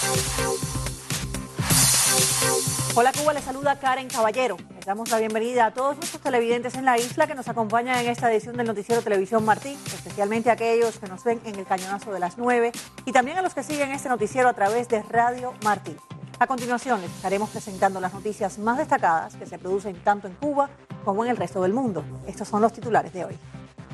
Hola Cuba, les saluda Karen Caballero. Les damos la bienvenida a todos nuestros televidentes en la isla que nos acompañan en esta edición del Noticiero Televisión Martí, especialmente a aquellos que nos ven en el cañonazo de las 9 y también a los que siguen este noticiero a través de Radio Martí. A continuación les estaremos presentando las noticias más destacadas que se producen tanto en Cuba como en el resto del mundo. Estos son los titulares de hoy.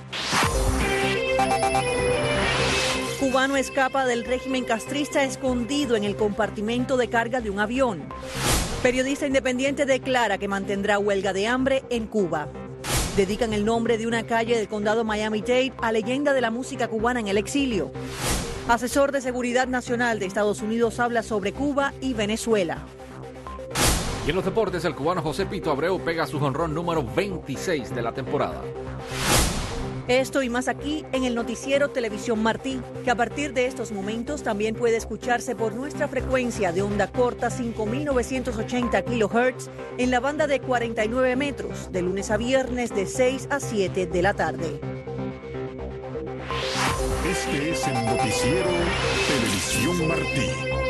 Cubano escapa del régimen castrista escondido en el compartimento de carga de un avión. Periodista independiente declara que mantendrá huelga de hambre en Cuba. Dedican el nombre de una calle del condado Miami-Dade a leyenda de la música cubana en el exilio. Asesor de Seguridad Nacional de Estados Unidos habla sobre Cuba y Venezuela. Y en los deportes, el cubano José Pito Abreu pega su jonrón número 26 de la temporada. Esto y más aquí en el Noticiero Televisión Martí, que a partir de estos momentos también puede escucharse por nuestra frecuencia de onda corta 5.980 kHz en la banda de 49 metros, de lunes a viernes de 6 a 7 de la tarde. Este es el Noticiero Televisión Martí.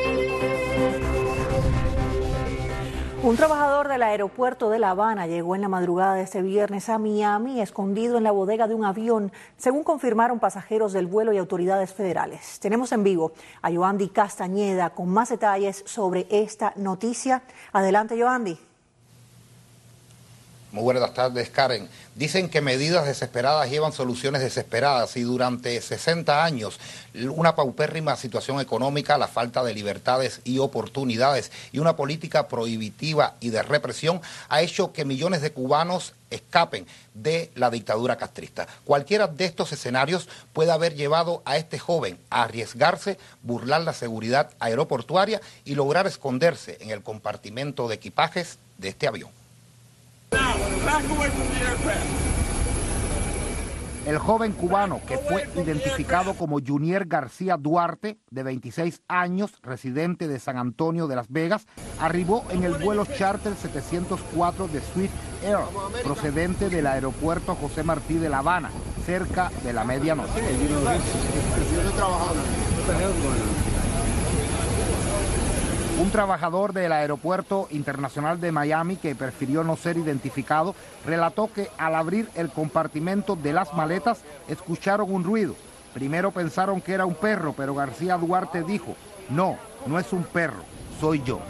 Un trabajador del aeropuerto de La Habana llegó en la madrugada de este viernes a Miami, escondido en la bodega de un avión, según confirmaron pasajeros del vuelo y autoridades federales. Tenemos en vivo a Yoandi Castañeda con más detalles sobre esta noticia. Adelante, Yoandi. Muy buenas tardes, Karen. Dicen que medidas desesperadas llevan soluciones desesperadas y durante 60 años una paupérrima situación económica, la falta de libertades y oportunidades y una política prohibitiva y de represión ha hecho que millones de cubanos escapen de la dictadura castrista. Cualquiera de estos escenarios puede haber llevado a este joven a arriesgarse, burlar la seguridad aeroportuaria y lograr esconderse en el compartimento de equipajes de este avión. El joven cubano, que fue identificado como Junier García Duarte, de 26 años, residente de San Antonio de Las Vegas, arribó en el vuelo charter 704 de Swift Air, procedente del aeropuerto José Martí de La Habana, cerca de la medianoche. Un trabajador del Aeropuerto Internacional de Miami, que prefirió no ser identificado, relató que al abrir el compartimento de las maletas escucharon un ruido. Primero pensaron que era un perro, pero García Duarte dijo, no es un perro, soy yo.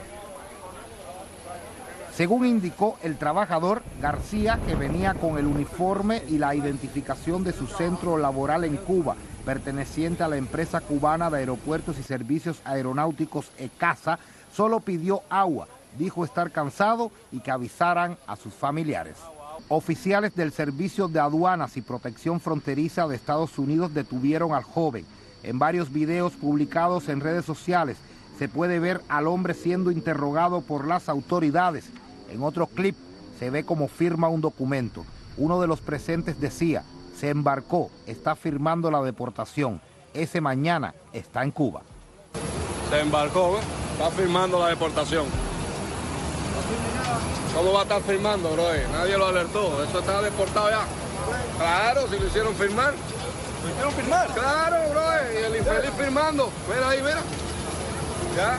Según indicó el trabajador, García, que venía con el uniforme y la identificación de su centro laboral en Cuba, perteneciente a la empresa cubana de aeropuertos y servicios aeronáuticos ECASA, solo pidió agua, dijo estar cansado y que avisaran a sus familiares. Oficiales del Servicio de Aduanas y Protección Fronteriza de Estados Unidos detuvieron al joven. En varios videos publicados en redes sociales se puede ver al hombre siendo interrogado por las autoridades. En otro clip se ve cómo firma un documento. Uno de los presentes decía, se embarcó, está firmando la deportación. Ese mañana está en Cuba. Se embarcó, ¿eh? Está firmando la deportación. ¿Cómo va a estar firmando, bro? Nadie lo alertó. Eso está deportado ya. Claro, si lo hicieron firmar. ¿Lo hicieron firmar? Claro, bro. Y el infeliz firmando. Mira ahí, mira. Ya.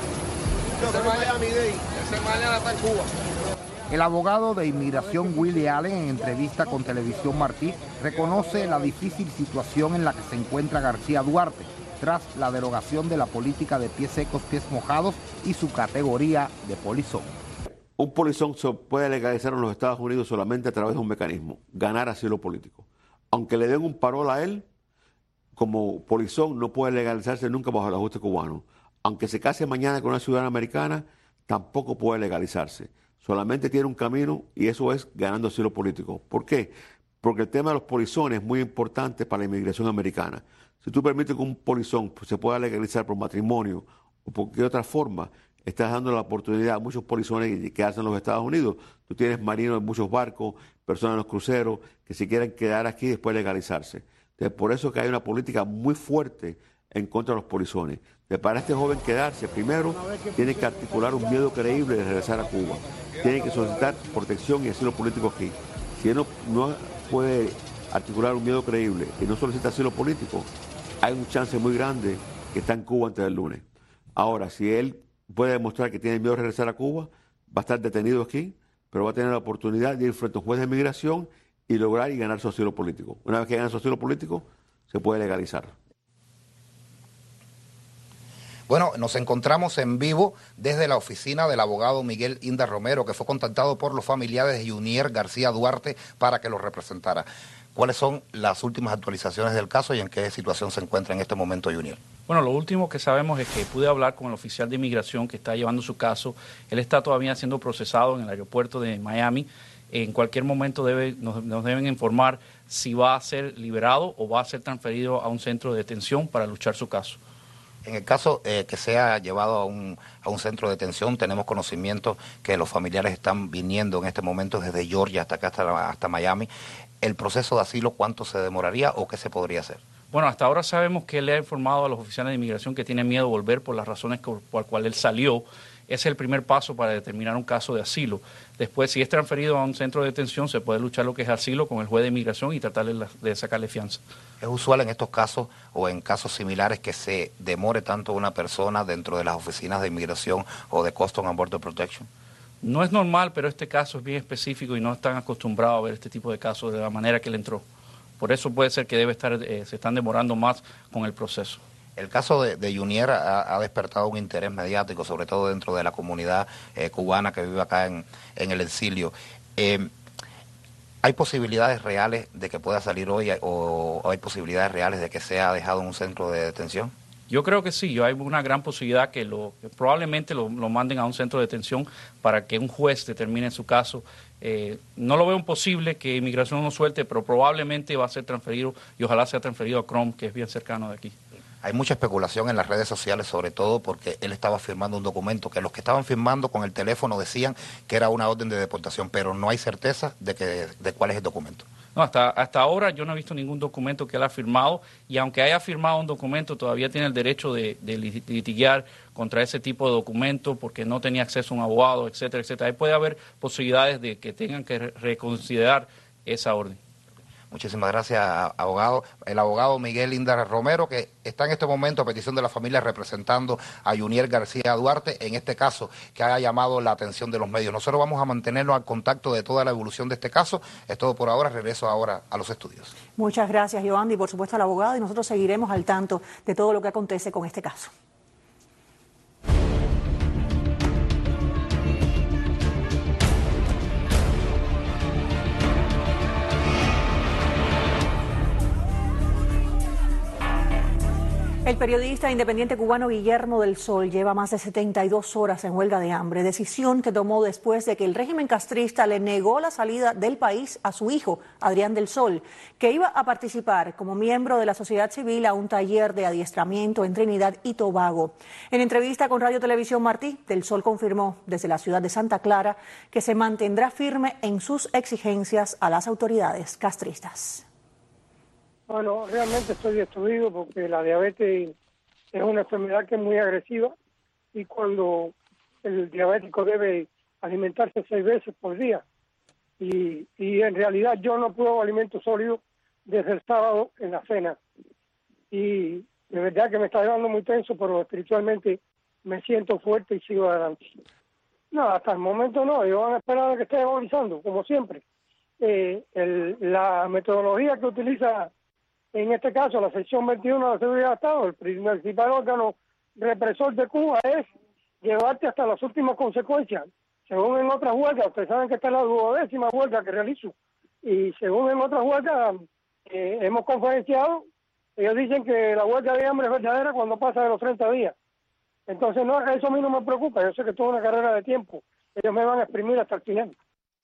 Ese mañana está en Cuba. El abogado de inmigración Willie Allen, en entrevista con Televisión Martí, reconoce la difícil situación en la que se encuentra García Duarte tras la derogación de la política de pies secos, pies mojados y su categoría de polizón. Un polizón se puede legalizar en los Estados Unidos solamente a través de un mecanismo, ganar asilo político. Aunque le den un parol a él, como polizón no puede legalizarse nunca bajo el ajuste cubano. Aunque se case mañana con una ciudadana americana, tampoco puede legalizarse. Solamente tiene un camino y eso es ganando asilo político. ¿Por qué? Porque el tema de los polizones es muy importante para la inmigración americana. Si tú permites que un polizón se pueda legalizar por matrimonio o por qué otra forma, estás dando la oportunidad a muchos polizones que hacen en los Estados Unidos. Tú tienes marinos en muchos barcos, personas en los cruceros que se quieren quedar aquí y después legalizarse. Entonces, por eso que hay una política muy fuerte en contra de los polizones. Para este joven quedarse, primero tiene que articular un miedo creíble de regresar a Cuba. Tiene que solicitar protección y asilo político aquí. Si él no puede articular un miedo creíble y no solicita asilo político, hay un chance muy grande que está en Cuba antes del lunes. Ahora, si él puede demostrar que tiene miedo de regresar a Cuba, va a estar detenido aquí, pero va a tener la oportunidad de ir frente a un juez de migración y lograr y ganar su asilo político. Una vez que gane su asilo político, se puede legalizar. Bueno, nos encontramos en vivo desde la oficina del abogado Miguel Inda Romero, que fue contactado por los familiares de Junier García Duarte para que lo representara. ¿Cuáles son las últimas actualizaciones del caso y en qué situación se encuentra en este momento Junier? Bueno, lo último que sabemos es que pude hablar con el oficial de inmigración que está llevando su caso. Él está todavía siendo procesado en el aeropuerto de Miami. En cualquier momento nos deben informar si va a ser liberado o va a ser transferido a un centro de detención para luchar su caso. En el caso que sea llevado a un centro de detención, tenemos conocimiento que los familiares están viniendo en este momento desde Georgia hasta acá, hasta Miami. ¿El proceso de asilo cuánto se demoraría o qué se podría hacer? Bueno, hasta ahora sabemos que él le ha informado a los oficiales de inmigración que tiene miedo de volver por las razones por las cuales él salió. Ese es el primer paso para determinar un caso de asilo. Después, si es transferido a un centro de detención, se puede luchar lo que es asilo con el juez de inmigración y tratar de sacarle fianza. ¿Es usual en estos casos o en casos similares que se demore tanto una persona dentro de las oficinas de inmigración o de Customs and Border Protection? No es normal, pero este caso es bien específico y no están acostumbrados a ver este tipo de casos de la manera que él entró. Por eso puede ser que se están demorando más con el proceso. El caso de Junier ha despertado un interés mediático, sobre todo dentro de la comunidad cubana que vive acá en el exilio. ¿Hay posibilidades reales de que pueda salir hoy o hay posibilidades reales de que sea dejado en un centro de detención? Yo creo que sí, hay una gran posibilidad que probablemente lo manden a un centro de detención para que un juez determine su caso. No lo veo imposible que inmigración no suelte, pero probablemente va a ser transferido y ojalá sea transferido a Chrome, que es bien cercano de aquí. Hay mucha especulación en las redes sociales, sobre todo porque él estaba firmando un documento que los que estaban firmando con el teléfono decían que era una orden de deportación, pero no hay certeza de cuál es el documento. No, hasta ahora yo no he visto ningún documento que él ha firmado y aunque haya firmado un documento todavía tiene el derecho de litigar contra ese tipo de documento porque no tenía acceso a un abogado, etcétera, etcétera. Ahí puede haber posibilidades de que tengan que reconsiderar esa orden. Muchísimas gracias, abogado. El abogado Miguel Inda Romero, que está en este momento a petición de la familia representando a Junier García Duarte, en este caso que haya llamado la atención de los medios. Nosotros vamos a mantenernos al contacto de toda la evolución de este caso. Es todo por ahora. Regreso ahora a los estudios. Muchas gracias, Yoandi, y por supuesto al abogado, y nosotros seguiremos al tanto de todo lo que acontece con este caso. El periodista independiente cubano Guillermo del Sol lleva más de 72 horas en huelga de hambre, decisión que tomó después de que el régimen castrista le negó la salida del país a su hijo, Adrián del Sol, que iba a participar como miembro de la sociedad civil a un taller de adiestramiento en Trinidad y Tobago. En entrevista con Radio Televisión Martí, del Sol confirmó desde la ciudad de Santa Clara que se mantendrá firme en sus exigencias a las autoridades castristas. Bueno, realmente estoy destruido porque la diabetes es una enfermedad que es muy agresiva y cuando el diabético debe alimentarse 6 veces por día y en realidad yo no pruebo alimentos sólidos desde el sábado en la cena y de verdad que me está llevando muy tenso, pero espiritualmente me siento fuerte y sigo adelante. No, hasta el momento no, ellos van a esperar a que esté evolucionando, como siempre. La metodología que utiliza en este caso la sección 21 de la Seguridad de Estado, el principal órgano represor de Cuba, es llevarte hasta las últimas consecuencias. Según en otras huelgas, ustedes saben que esta es la 12ª huelga que realizo, y según en otras huelgas hemos conferenciado, ellos dicen que la huelga de hambre es verdadera cuando pasa de los 30 días. Entonces no, eso a mí no me preocupa, yo sé que esto es una carrera de tiempo, ellos me van a exprimir hasta el final.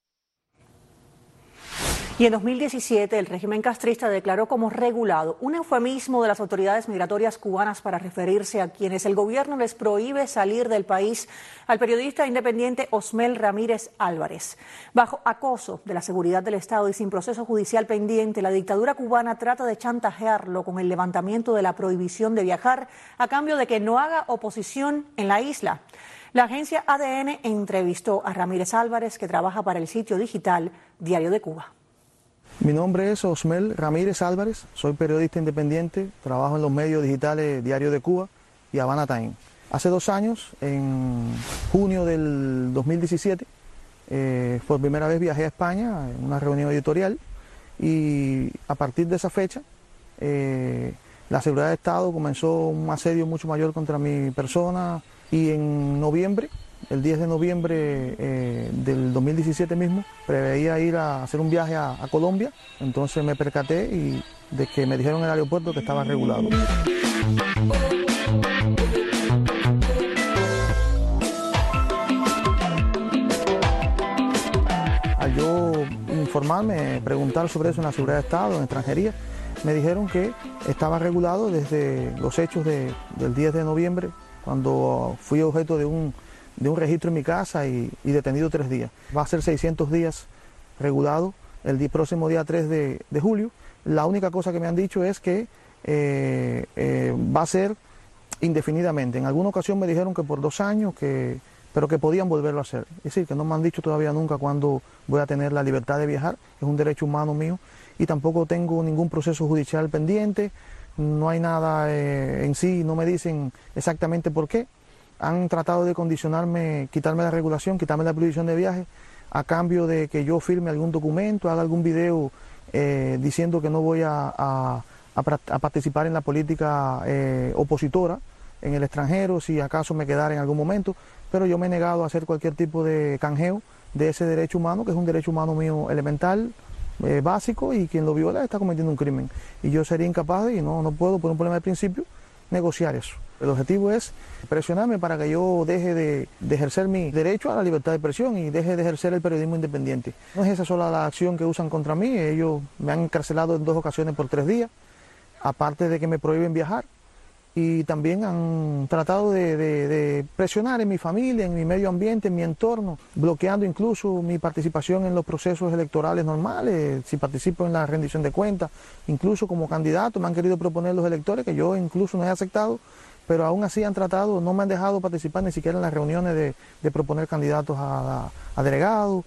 Y en 2017 el régimen castrista declaró como regulado un eufemismo de las autoridades migratorias cubanas para referirse a quienes el gobierno les prohíbe salir del país al periodista independiente Osmel Ramírez Álvarez. Bajo acoso de la seguridad del Estado y sin proceso judicial pendiente, la dictadura cubana trata de chantajearlo con el levantamiento de la prohibición de viajar a cambio de que no haga oposición en la isla. La agencia ADN entrevistó a Ramírez Álvarez, que trabaja para el sitio digital Diario de Cuba. Mi nombre es Osmel Ramírez Álvarez, soy periodista independiente, trabajo en los medios digitales Diario de Cuba y Habana Time. Hace 2 años, en junio del 2017, por primera vez viajé a España en una reunión editorial y a partir de esa fecha la Seguridad de Estado comenzó un asedio mucho mayor contra mi persona y en noviembre, el 10 de noviembre del 2017 mismo, preveía ir a hacer un viaje a Colombia, entonces me percaté de que me dijeron en el aeropuerto que estaba regulado. Al yo informarme, preguntar sobre eso en la Seguridad de Estado, en extranjería, me dijeron que estaba regulado desde los hechos del 10 de noviembre, cuando fui objeto de un registro en mi casa y detenido 3 días. Va a ser 600 días regulado el próximo día 3 de julio. La única cosa que me han dicho es que va a ser indefinidamente. En alguna ocasión me dijeron que por 2 años, pero que podían volverlo a hacer. Es decir, que no me han dicho todavía nunca cuándo voy a tener la libertad de viajar, es un derecho humano mío, y tampoco tengo ningún proceso judicial pendiente, no hay nada en sí, no me dicen exactamente por qué. Han tratado de condicionarme, quitarme la regulación, quitarme la prohibición de viaje, a cambio de que yo firme algún documento, haga algún video diciendo que no voy a participar en la política opositora en el extranjero, si acaso me quedara en algún momento, pero yo me he negado a hacer cualquier tipo de canjeo de ese derecho humano, que es un derecho humano mío elemental, básico, y quien lo viola está cometiendo un crimen. Y yo sería incapaz y no puedo, por un problema de principio, negociar eso. El objetivo es presionarme para que yo deje de ejercer mi derecho a la libertad de expresión y deje de ejercer el periodismo independiente. No es esa sola la acción que usan contra mí, ellos me han encarcelado en 2 ocasiones por 3 días, aparte de que me prohíben viajar, y también han tratado de presionar en mi familia, en mi medio ambiente, en mi entorno, bloqueando incluso mi participación en los procesos electorales normales, si participo en la rendición de cuentas, incluso como candidato me han querido proponer los electores, que yo incluso no he aceptado, pero aún así han tratado, no me han dejado participar ni siquiera en las reuniones de proponer candidatos a delegados.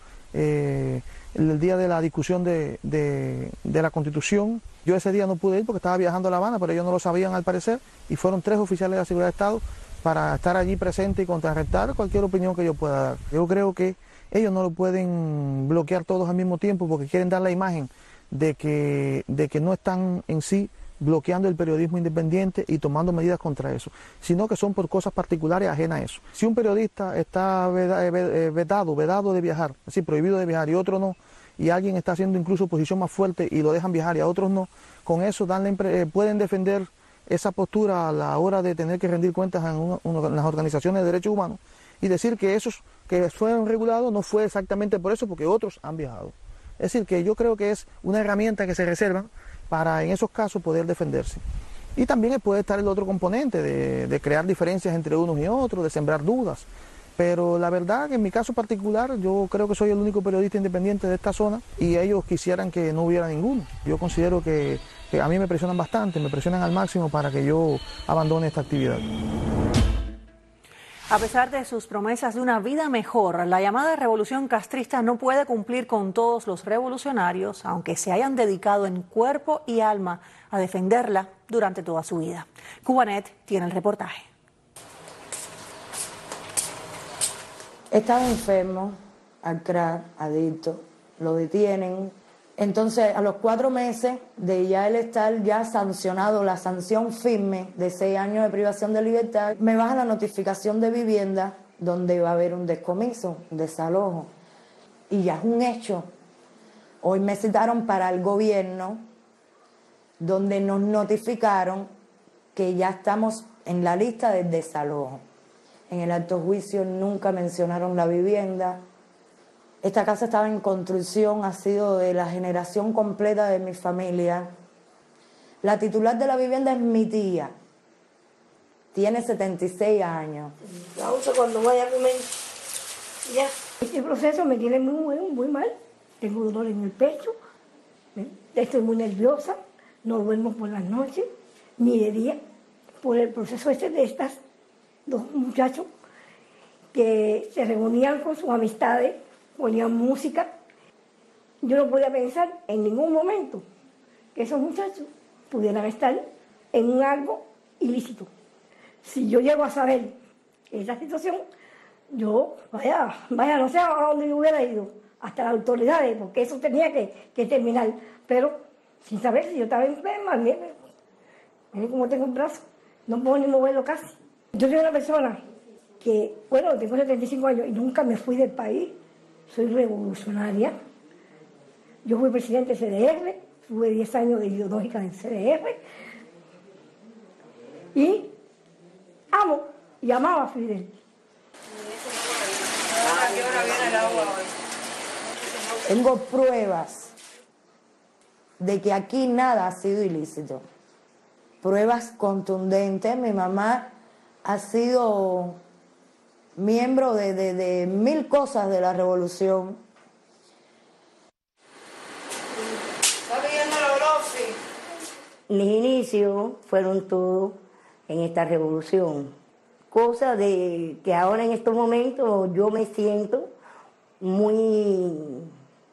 El día de la discusión de la Constitución, yo ese día no pude ir porque estaba viajando a La Habana, pero ellos no lo sabían al parecer, y fueron 3 oficiales de la Seguridad de Estado para estar allí presente y contrarrestar cualquier opinión que yo pueda dar. Yo creo que ellos no lo pueden bloquear todos al mismo tiempo porque quieren dar la imagen de que no están en sí bloqueando el periodismo independiente y tomando medidas contra eso, sino que son por cosas particulares ajenas a eso. Si un periodista está vedado de viajar, es decir, prohibido de viajar, y otro no, y alguien está haciendo incluso oposición más fuerte y lo dejan viajar y a otros no, con eso pueden defender esa postura a la hora de tener que rendir cuentas en las organizaciones de derechos humanos y decir que esos que fueron regulados no fue exactamente por eso, porque otros han viajado. Es decir, que yo creo que es una herramienta que se reservan para en esos casos poder defenderse. Y también puede estar el otro componente de crear diferencias entre unos y otros, de sembrar dudas. Pero la verdad que en mi caso particular yo creo que soy el único periodista independiente de esta zona y ellos quisieran que no hubiera ninguno. Yo considero que a mí me presionan bastante, me presionan al máximo para que yo abandone esta actividad. A pesar de sus promesas de una vida mejor, la llamada revolución castrista no puede cumplir con todos los revolucionarios, aunque se hayan dedicado en cuerpo y alma a defenderla durante toda su vida. Cubanet tiene el reportaje. Estaba enfermo, al crack, adicto, lo detienen. Entonces, a los 4 meses de ya él estar ya sancionado, la sanción firme de 6 años de privación de libertad, me baja la notificación de vivienda donde va a haber un descomiso, un desalojo. Y ya es un hecho. Hoy me citaron para el gobierno, donde nos notificaron que ya estamos en la lista del desalojo. En el alto juicio nunca mencionaron la vivienda. Esta casa estaba en construcción, ha sido de la generación completa de mi familia. La titular de la vivienda es mi tía. Tiene 76 años. La uso cuando vaya a comer. Ya. Este proceso me tiene muy mal. Tengo dolor en el pecho. Estoy muy nerviosa. No duermo por las noches, ni de día. Por el proceso de estas 2 muchachos que se reunían con sus amistades, ponían música. Yo no podía pensar en ningún momento que esos muchachos pudieran estar en un algo ilícito. Si yo llego a saber esa situación, yo, no sé a dónde yo hubiera ido, hasta las autoridades, porque eso tenía que terminar, pero sin saber si yo estaba enferma, miren cómo tengo el brazo, no puedo ni moverlo casi. Yo soy una persona que, bueno, tengo 75 años y nunca me fui del país, soy revolucionaria. Yo fui presidente del CDR, tuve 10 años de ideológica del CDR y amo y amaba a Fidel. ¿A qué hora viene el agua hoy? Tengo pruebas de que aquí nada ha sido ilícito. Pruebas contundentes. Mi mamá ha sido miembro de 1000 cosas de la revolución. ¿Está viendo la Orosi? Mis inicios fueron todos en esta revolución. Cosa de que ahora en estos momentos yo me siento muy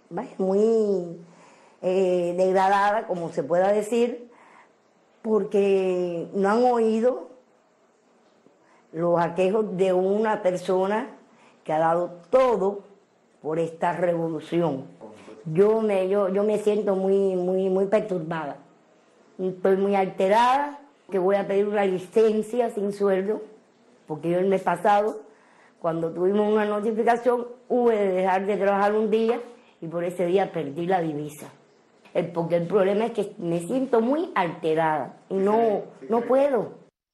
degradada, como se pueda decir, porque no han oído los aquejos de una persona que ha dado todo por esta revolución. Yo me siento muy perturbada. Estoy muy alterada, que voy a pedir una licencia sin sueldo, porque yo el mes pasado, cuando tuvimos una notificación, hubo de dejar de trabajar un día y por ese día perdí la divisa. Porque el problema es que me siento muy alterada y no puedo.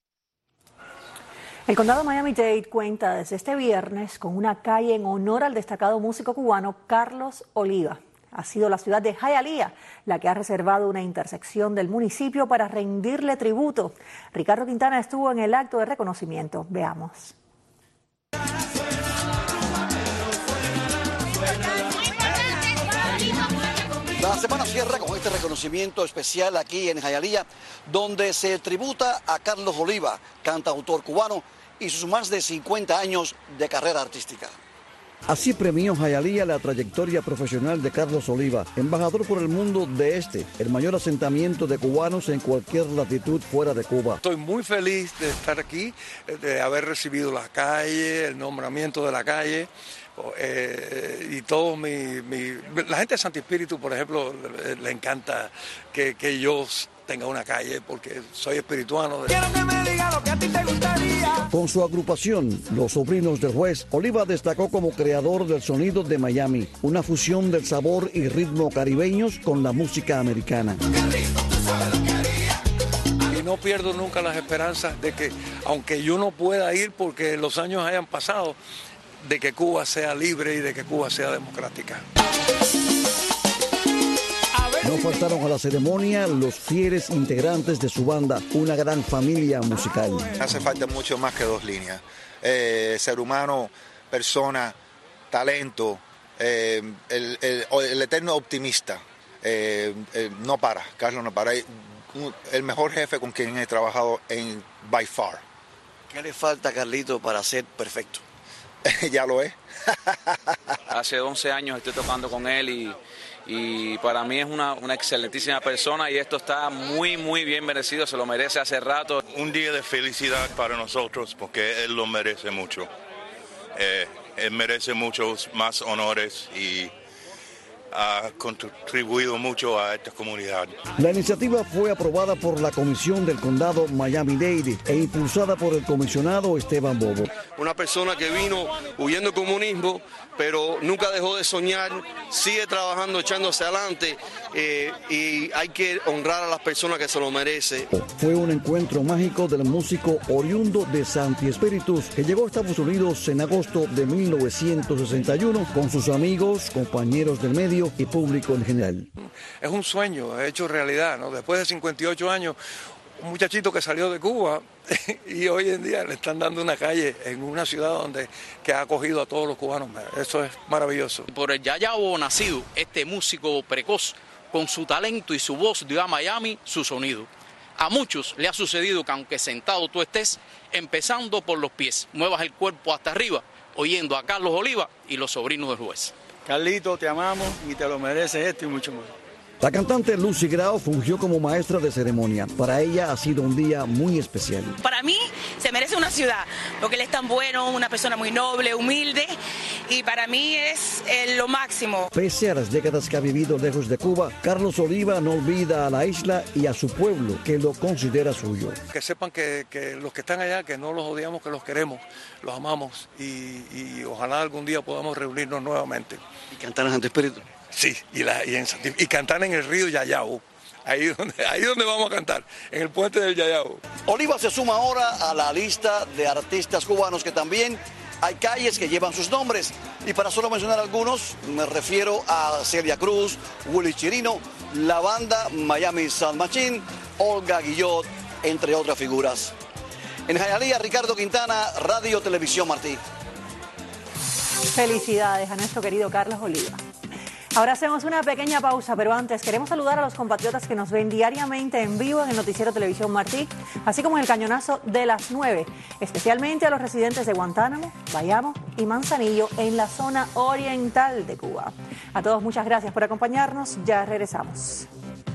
El condado Miami-Dade cuenta desde este viernes con una calle en honor al destacado músico cubano Carlos Oliva. Ha sido la ciudad de Hialeah la que ha reservado una intersección del municipio para rendirle tributo. Ricardo Quintana estuvo en el acto de reconocimiento. Veamos. La semana cierra con este reconocimiento especial aquí en Hialeah, donde se tributa a Carlos Oliva, cantautor cubano, y sus más de 50 años de carrera artística. Así premió Hialeah la trayectoria profesional de Carlos Oliva, embajador por el mundo de el mayor asentamiento de cubanos en cualquier latitud fuera de Cuba. Estoy muy feliz de estar aquí, de haber recibido la calle, el nombramiento de la calle. Y todo la gente de Santo Espíritu, por ejemplo, le encanta que yo tenga una calle porque soy espirituano. Quiero que me diga lo que a ti te gustaría. Con su agrupación, Los Sobrinos del Juez, Oliva destacó como creador del sonido de Miami, una fusión del sabor y ritmo caribeños con la música americana. Y no pierdo nunca las esperanzas de que, aunque yo no pueda ir porque los años hayan pasado, de que Cuba sea libre y de que Cuba sea democrática. No faltaron a la ceremonia los fieles integrantes de su banda, una gran familia musical. Hace falta mucho más que 2 líneas. Ser humano, persona, talento, el eterno optimista. No para, Carlos no para. El mejor jefe con quien he trabajado by far. ¿Qué le falta a Carlito para ser perfecto? Ya lo es. Hace 11 años estoy tocando con él y para mí es una excelentísima persona y esto está muy bien merecido, se lo merece hace rato. Un día de felicidad para nosotros porque él lo merece mucho. Él merece muchos más honores y ha contribuido mucho a esta comunidad. La iniciativa fue aprobada por la Comisión del Condado Miami-Dade e impulsada por el comisionado Esteban Bobo. Una persona que vino huyendo del comunismo, pero nunca dejó de soñar, sigue trabajando, echándose adelante y hay que honrar a las personas que se lo merecen. Fue un encuentro mágico del músico oriundo de Santi Espíritus que llegó a Estados Unidos en agosto de 1961 con sus amigos, compañeros del medio y público en general. Es un sueño hecho realidad, ¿no? Después de 58 años, un muchachito que salió de Cuba y hoy en día le están dando una calle en una ciudad que ha acogido a todos los cubanos. Eso es maravilloso. Por el Yayabo nacido, este músico precoz, con su talento y su voz dio a Miami su sonido. A muchos le ha sucedido que aunque sentado tú estés, empezando por los pies, muevas el cuerpo hasta arriba, oyendo a Carlos Oliva y Los Sobrinos del Juez. Carlito, te amamos y te lo mereces esto y mucho más. La cantante Lucy Grao fungió como maestra de ceremonia. Para ella ha sido un día muy especial. Para mí se merece una ciudad, porque él es tan bueno, una persona muy noble, humilde, y para mí es lo máximo. Pese a las décadas que ha vivido lejos de Cuba, Carlos Oliva no olvida a la isla y a su pueblo, que lo considera suyo. Que sepan que los que están allá, que no los odiamos, que los queremos, los amamos, y ojalá algún día podamos reunirnos nuevamente. ¿Y cantar en Santo Espíritu? Sí, y cantar en el río Yayao. Ahí donde vamos a cantar, en el puente del Yayao. Oliva se suma ahora a la lista de artistas cubanos que también hay calles que llevan sus nombres. Y para solo mencionar algunos, me refiero a Celia Cruz, Willy Chirino, la banda Miami Sound Machine, Olga Guillot, entre otras figuras. En Hialeah, Ricardo Quintana, Radio Televisión Martí. Felicidades a nuestro querido Carlos Oliva. Ahora hacemos una pequeña pausa, pero antes queremos saludar a los compatriotas que nos ven diariamente en vivo en el Noticiero Televisión Martí, así como en el Cañonazo de las 9, especialmente a los residentes de Guantánamo, Bayamo y Manzanillo en la zona oriental de Cuba. A todos muchas gracias por acompañarnos, ya regresamos.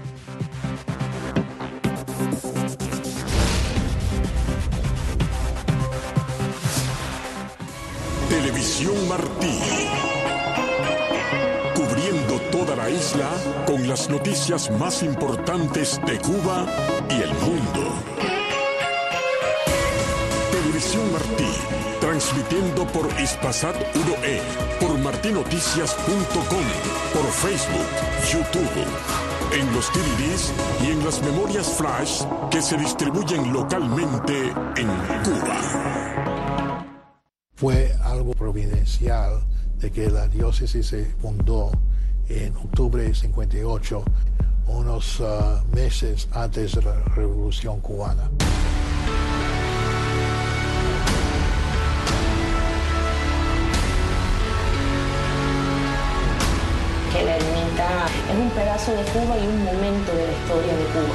Televisión Martí. Cubriendo toda la isla con las noticias más importantes de Cuba y el mundo. Televisión Martí, transmitiendo por Hispasat 1E, por martinoticias.com, por Facebook, YouTube, en los DVDs y en las memorias flash que se distribuyen localmente en Cuba. Fue algo providencial de que la diócesis se fundó en octubre de 58, unos meses antes de la Revolución Cubana. Que la ermita es un pedazo de Cuba y un momento de la historia de Cuba.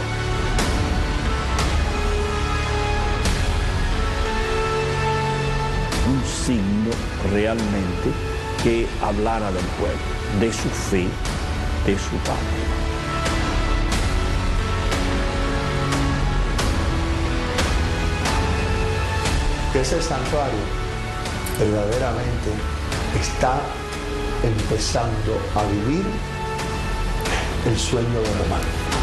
Un signo realmente que hablara del pueblo, de su fe, de su patria. Ese santuario verdaderamente está empezando a vivir el sueño de Román.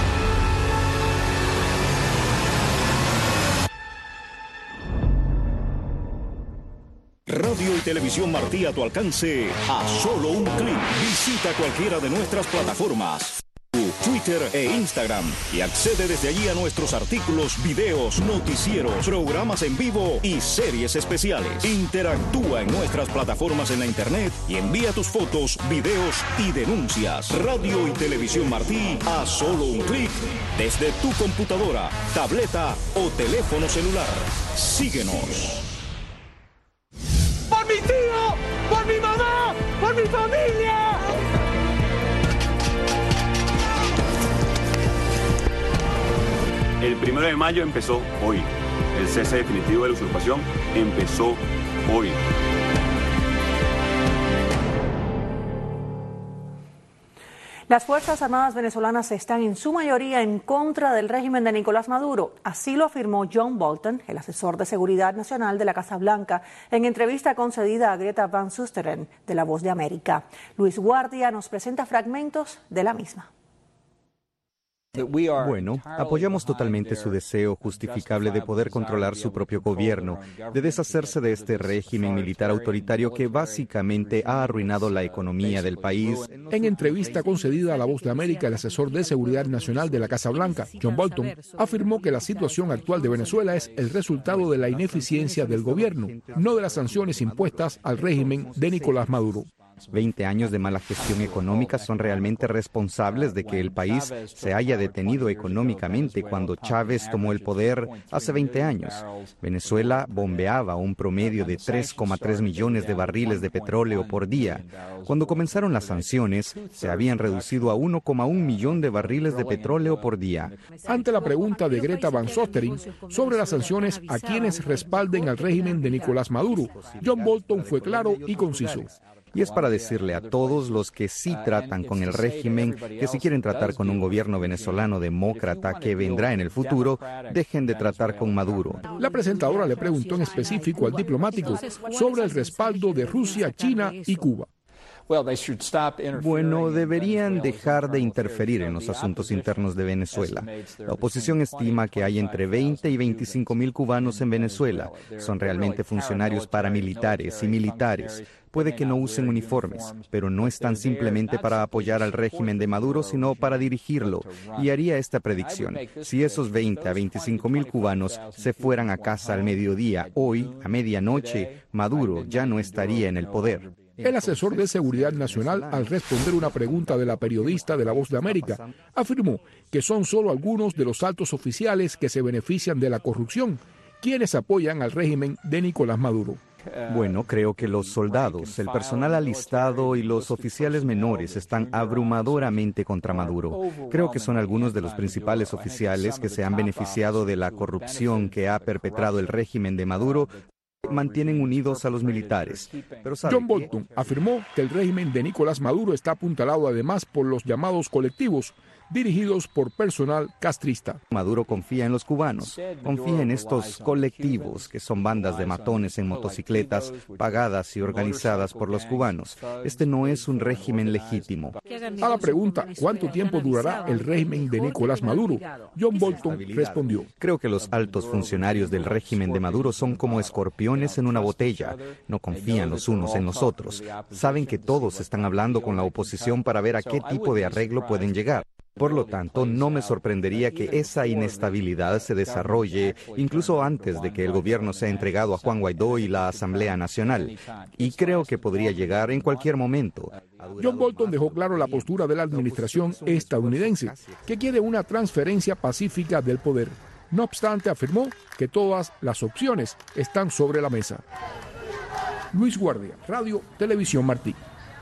Radio y Televisión Martí a tu alcance a solo un clic. Visita cualquiera de nuestras plataformas, Twitter e Instagram, y accede desde allí a nuestros artículos, videos, noticieros, programas en vivo y series especiales. Interactúa en nuestras plataformas en la internet y envía tus fotos, videos y denuncias. Radio y Televisión Martí a solo un clic desde tu computadora, tableta o teléfono celular. Síguenos. ¡Por mi tío! ¡Por mi mamá! ¡Por mi familia! El 1 de mayo empezó hoy. El cese definitivo de la usurpación empezó hoy. Las Fuerzas Armadas venezolanas están en su mayoría en contra del régimen de Nicolás Maduro. Así lo afirmó John Bolton, el asesor de seguridad nacional de la Casa Blanca, en entrevista concedida a Greta Van Susteren de La Voz de América. Luis Guardia nos presenta fragmentos de la misma. Bueno, apoyamos totalmente su deseo justificable de poder controlar su propio gobierno, de deshacerse de este régimen militar autoritario que básicamente ha arruinado la economía del país. En entrevista concedida a La Voz de América, el asesor de Seguridad Nacional de la Casa Blanca, John Bolton, afirmó que la situación actual de Venezuela es el resultado de la ineficiencia del gobierno, no de las sanciones impuestas al régimen de Nicolás Maduro. 20 años de mala gestión económica son realmente responsables de que el país se haya detenido económicamente cuando Chávez tomó el poder hace 20 años. Venezuela bombeaba un promedio de 3,3 millones de barriles de petróleo por día. Cuando comenzaron las sanciones, se habían reducido a 1,1 millón de barriles de petróleo por día. Ante la pregunta de Greta Van Susteren sobre las sanciones a quienes respalden al régimen de Nicolás Maduro, John Bolton fue claro y conciso. Y es para decirle a todos los que sí tratan con el régimen, que si quieren tratar con un gobierno venezolano demócrata que vendrá en el futuro, dejen de tratar con Maduro. La presentadora le preguntó en específico al diplomático sobre el respaldo de Rusia, China y Cuba. Bueno, deberían dejar de interferir en los asuntos internos de Venezuela. La oposición estima que hay entre 20 y 25 mil cubanos en Venezuela. Son realmente funcionarios paramilitares y militares. Puede que no usen uniformes, pero no están simplemente para apoyar al régimen de Maduro, sino para dirigirlo. Y haría esta predicción. Si esos 20 a 25 mil cubanos se fueran a casa al mediodía, hoy, a medianoche, Maduro ya no estaría en el poder. El asesor de Seguridad Nacional, al responder una pregunta de la periodista de La Voz de América, afirmó que son solo algunos de los altos oficiales que se benefician de la corrupción, quienes apoyan al régimen de Nicolás Maduro. Bueno, creo que los soldados, el personal alistado y los oficiales menores están abrumadoramente contra Maduro. Creo que son algunos de los principales oficiales que se han beneficiado de la corrupción que ha perpetrado el régimen de Maduro. Mantienen unidos a los militares. Pero John Bolton afirmó que el régimen de Nicolás Maduro está apuntalado además por los llamados colectivos dirigidos por personal castrista. Maduro confía en los cubanos, confía en estos colectivos que son bandas de matones en motocicletas pagadas y organizadas por los cubanos. Este no es un régimen legítimo. A la pregunta ¿cuánto tiempo durará el régimen de Nicolás Maduro?, John Bolton respondió: creo que los altos funcionarios del régimen de Maduro son como escorpiones en una botella. No confían los unos en los otros. Saben que todos están hablando con la oposición para ver a qué tipo de arreglo pueden llegar. Por lo tanto, no me sorprendería que esa inestabilidad se desarrolle incluso antes de que el gobierno sea entregado a Juan Guaidó y la Asamblea Nacional. Y creo que podría llegar en cualquier momento. John Bolton dejó claro la postura de la administración estadounidense, que quiere una transferencia pacífica del poder. No obstante, afirmó que todas las opciones están sobre la mesa. Luis Guardia, Radio Televisión Martí.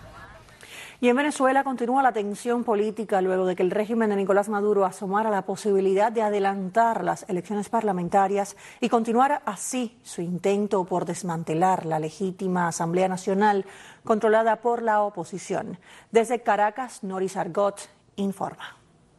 Y en Venezuela continúa la tensión política luego de que el régimen de Nicolás Maduro asomara la posibilidad de adelantar las elecciones parlamentarias y continuar así su intento por desmantelar la legítima Asamblea Nacional controlada por la oposición. Desde Caracas, Noris Argot informa.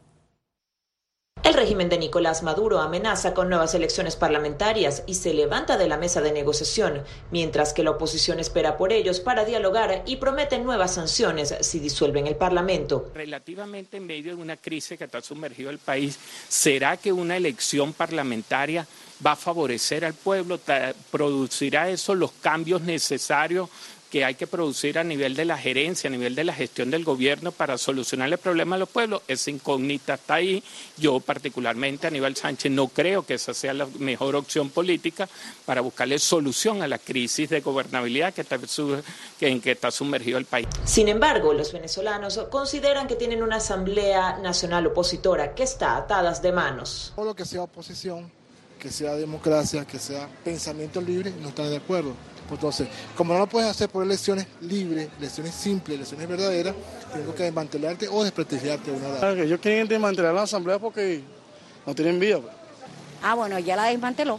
El régimen de Nicolás Maduro amenaza con nuevas elecciones parlamentarias y se levanta de la mesa de negociación, mientras que la oposición espera por ellos para dialogar y prometen nuevas sanciones si disuelven el Parlamento. Relativamente en medio de una crisis que está sumergido el país, ¿será que una elección parlamentaria va a favorecer al pueblo? ¿Producirá eso los cambios necesarios que hay que producir a nivel de la gerencia, a nivel de la gestión del gobierno para solucionar el problema de los pueblos? Esa incógnita está ahí. Yo particularmente, Aníbal Sánchez, no creo que esa sea la mejor opción política para buscarle solución a la crisis de gobernabilidad en que está sumergido el país. Sin embargo, los venezolanos consideran que tienen una Asamblea Nacional opositora que está atadas de manos. Todo lo que sea oposición, que sea democracia, que sea pensamiento libre, no están de acuerdo. Entonces, como no lo puedes hacer por elecciones libres, elecciones simples, elecciones verdaderas, tengo que desmantelarte o desprestigiarte una vez. Ellos quieren desmantelar la asamblea porque no tienen vía. Bueno, ya la desmanteló.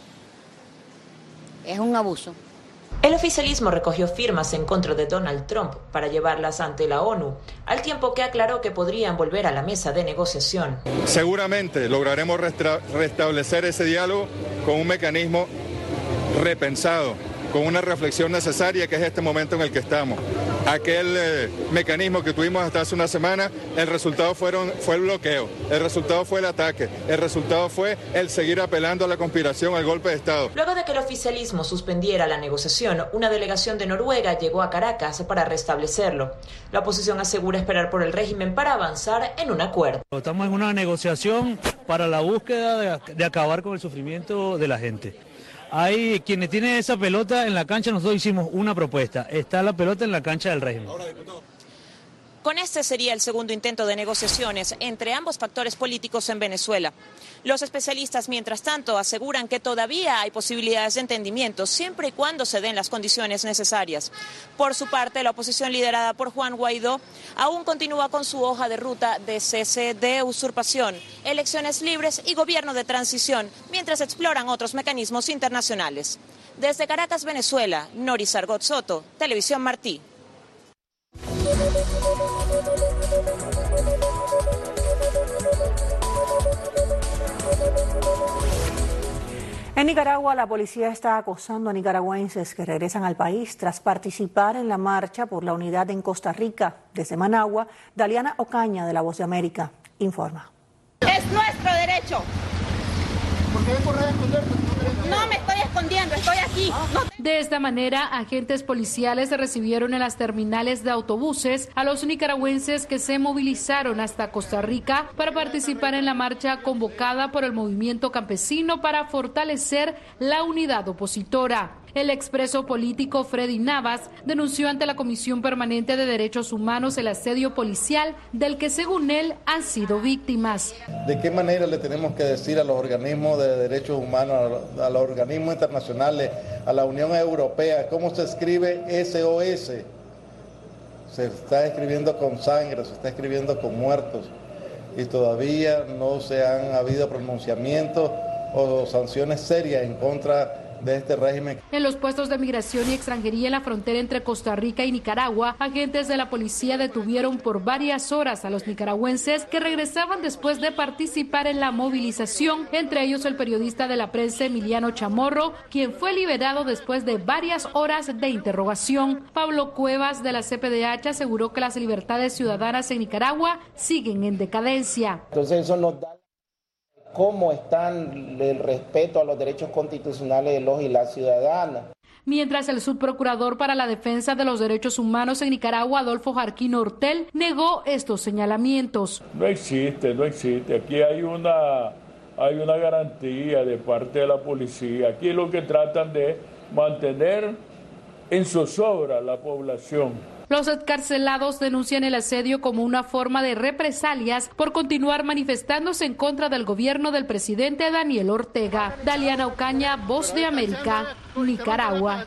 Es un abuso. El oficialismo recogió firmas en contra de Donald Trump para llevarlas ante la ONU, al tiempo que aclaró que podrían volver a la mesa de negociación. Seguramente lograremos restablecer ese diálogo con un mecanismo repensado, con una reflexión necesaria, que es este momento en el que estamos. Aquel mecanismo que tuvimos hasta hace una semana, el resultado fue el bloqueo, el resultado fue el ataque, el resultado fue el seguir apelando a la conspiración, al golpe de Estado. Luego de que el oficialismo suspendiera la negociación, una delegación de Noruega llegó a Caracas para restablecerlo. La oposición asegura esperar por el régimen para avanzar en un acuerdo. Estamos en una negociación para la búsqueda de acabar con el sufrimiento de la gente. Hay quienes tienen esa pelota en la cancha, nosotros hicimos una propuesta, está la pelota en la cancha del régimen. Con este sería el segundo intento de negociaciones entre ambos factores políticos en Venezuela. Los especialistas, mientras tanto, aseguran que todavía hay posibilidades de entendimiento siempre y cuando se den las condiciones necesarias. Por su parte, la oposición liderada por Juan Guaidó aún continúa con su hoja de ruta de cese de usurpación, elecciones libres y gobierno de transición, mientras exploran otros mecanismos internacionales. Desde Caracas, Venezuela, Noris Argot Soto, Televisión Martí. En Nicaragua, la policía está acosando a nicaragüenses que regresan al país tras participar en la marcha por la unidad en Costa Rica. Desde Managua, Daliana Ocaña, de La Voz de América, informa. Es nuestro derecho. ¿Por qué corres a esconderte? No me estoy escondiendo, estoy aquí. De esta manera, agentes policiales recibieron en las terminales de autobuses a los nicaragüenses que se movilizaron hasta Costa Rica para participar en la marcha convocada por el movimiento campesino para fortalecer la unidad opositora. El expreso político Freddy Navas denunció ante la Comisión Permanente de Derechos Humanos el asedio policial del que, según él, han sido víctimas. ¿De qué manera le tenemos que decir a los organismos de derechos humanos, a los organismos internacionales, a la Unión Europea, cómo se escribe SOS? Se está escribiendo con sangre, se está escribiendo con muertos y todavía no se han habido pronunciamientos o sanciones serias en contra de este régimen. En los puestos de migración y extranjería en la frontera entre Costa Rica y Nicaragua, agentes de la policía detuvieron por varias horas a los nicaragüenses que regresaban después de participar en la movilización, entre ellos el periodista de la prensa Emiliano Chamorro, quien fue liberado después de varias horas de interrogación. Pablo Cuevas, de la CPDH, aseguró que las libertades ciudadanas en Nicaragua siguen en decadencia. Entonces eso nos da cómo están el respeto a los derechos constitucionales de los y las ciudadanas. Mientras el subprocurador para la defensa de los derechos humanos en Nicaragua, Adolfo Jarquín Ortel, negó estos señalamientos. No existe. Aquí hay una garantía de parte de la policía. Aquí lo que tratan de mantener en zozobra a la población. Los excarcelados denuncian el asedio como una forma de represalias por continuar manifestándose en contra del gobierno del presidente Daniel Ortega. Daliana Ocaña, Voz de América, Nicaragua.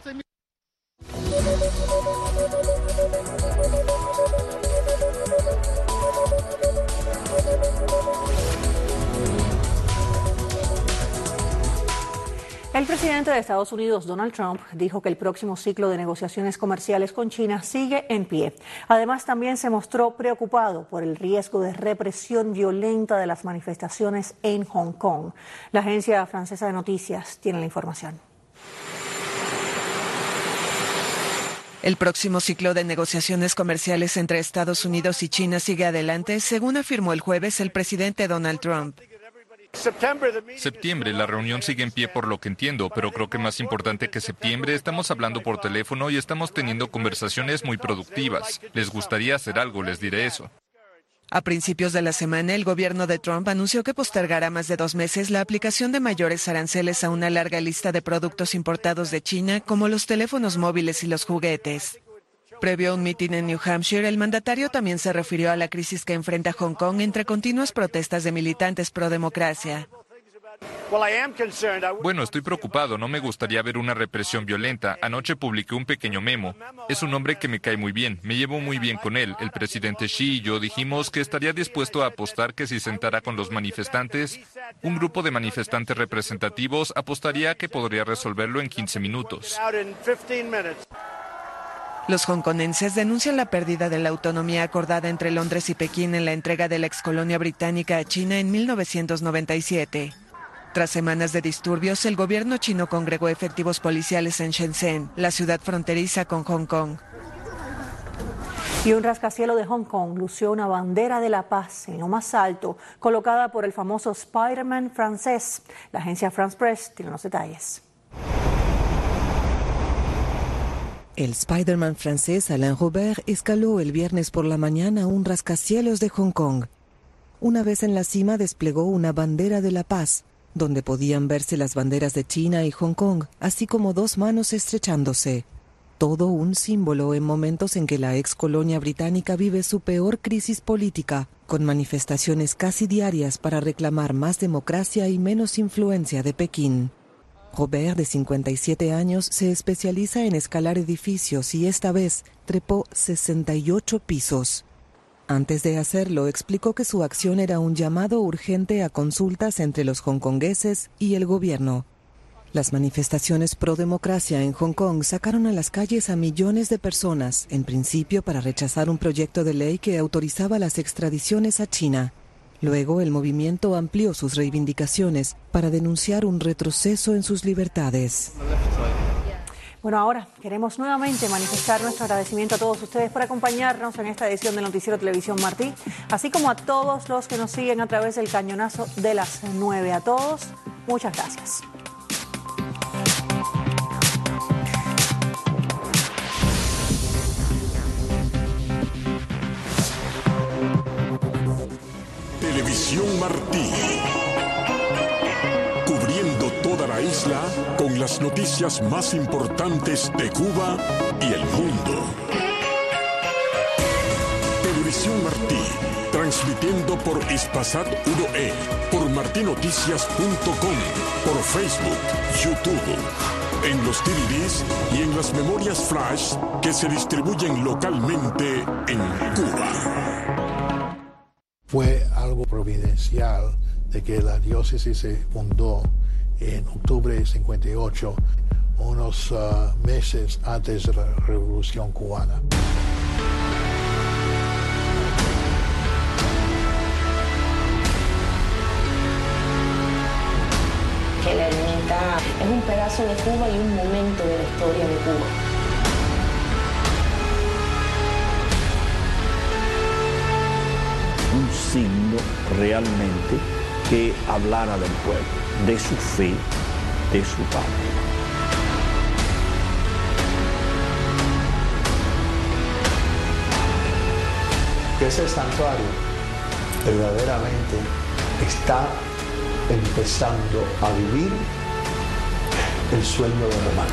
El presidente de Estados Unidos, Donald Trump, dijo que el próximo ciclo de negociaciones comerciales con China sigue en pie. Además, también se mostró preocupado por el riesgo de represión violenta de las manifestaciones en Hong Kong. La agencia francesa de noticias tiene la información. El próximo ciclo de negociaciones comerciales entre Estados Unidos y China sigue adelante, según afirmó el jueves el presidente Donald Trump. Septiembre, la reunión sigue en pie por lo que entiendo, pero creo que más importante que septiembre, estamos hablando por teléfono y estamos teniendo conversaciones muy productivas. Les gustaría hacer algo, les diré eso. A principios de la semana, el gobierno de Trump anunció que postergará más de 2 meses la aplicación de mayores aranceles a una larga lista de productos importados de China, como los teléfonos móviles y los juguetes. Previo a un mitin en New Hampshire, el mandatario también se refirió a la crisis que enfrenta Hong Kong entre continuas protestas de militantes pro democracia. Bueno, estoy preocupado, no me gustaría ver una represión violenta. Anoche publiqué un pequeño memo. Es un hombre que me cae muy bien, me llevo muy bien con él. El presidente Xi y yo dijimos que estaría dispuesto a apostar que si sentara con los manifestantes, un grupo de manifestantes representativos apostaría que podría resolverlo en 15 minutos. Los hongkonenses denuncian la pérdida de la autonomía acordada entre Londres y Pekín en la entrega de la excolonia británica a China en 1997. Tras semanas de disturbios, el gobierno chino congregó efectivos policiales en Shenzhen, la ciudad fronteriza con Hong Kong. Y un rascacielos de Hong Kong lució una bandera de la paz en lo más alto, colocada por el famoso Spider-Man francés. La agencia France Press tiene los detalles. El Spider-Man francés Alain Robert escaló el viernes por la mañana un rascacielos de Hong Kong. Una vez en la cima desplegó una bandera de la paz, donde podían verse las banderas de China y Hong Kong, así como 2 manos estrechándose. Todo un símbolo en momentos en que la ex colonia británica vive su peor crisis política, con manifestaciones casi diarias para reclamar más democracia y menos influencia de Pekín. Robert, de 57 años, se especializa en escalar edificios y esta vez trepó 68 pisos. Antes de hacerlo, explicó que su acción era un llamado urgente a consultas entre los hongkongueses y el gobierno. Las manifestaciones pro democracia en Hong Kong sacaron a las calles a millones de personas, en principio para rechazar un proyecto de ley que autorizaba las extradiciones a China. Luego, el movimiento amplió sus reivindicaciones para denunciar un retroceso en sus libertades. Bueno, ahora queremos nuevamente manifestar nuestro agradecimiento a todos ustedes por acompañarnos en esta edición del Noticiero Televisión Martí, así como a todos los que nos siguen a través del cañonazo de las 9. A todos, muchas gracias. Televisión Martí, cubriendo toda la isla con las noticias más importantes de Cuba y el mundo. Televisión Martí, transmitiendo por Hispasat 1E, por martinoticias.com, por Facebook, YouTube, en los DVDs y en las memorias flash que se distribuyen localmente en Cuba. Fue algo providencial de que la diócesis se fundó en octubre de 58, unos meses antes de la Revolución Cubana. Que la ermita es un pedazo de Cuba y un momento de la historia de Cuba. Un signo realmente que hablara del pueblo, de su fe, de su patria. Que ese santuario verdaderamente está empezando a vivir el sueño de Román.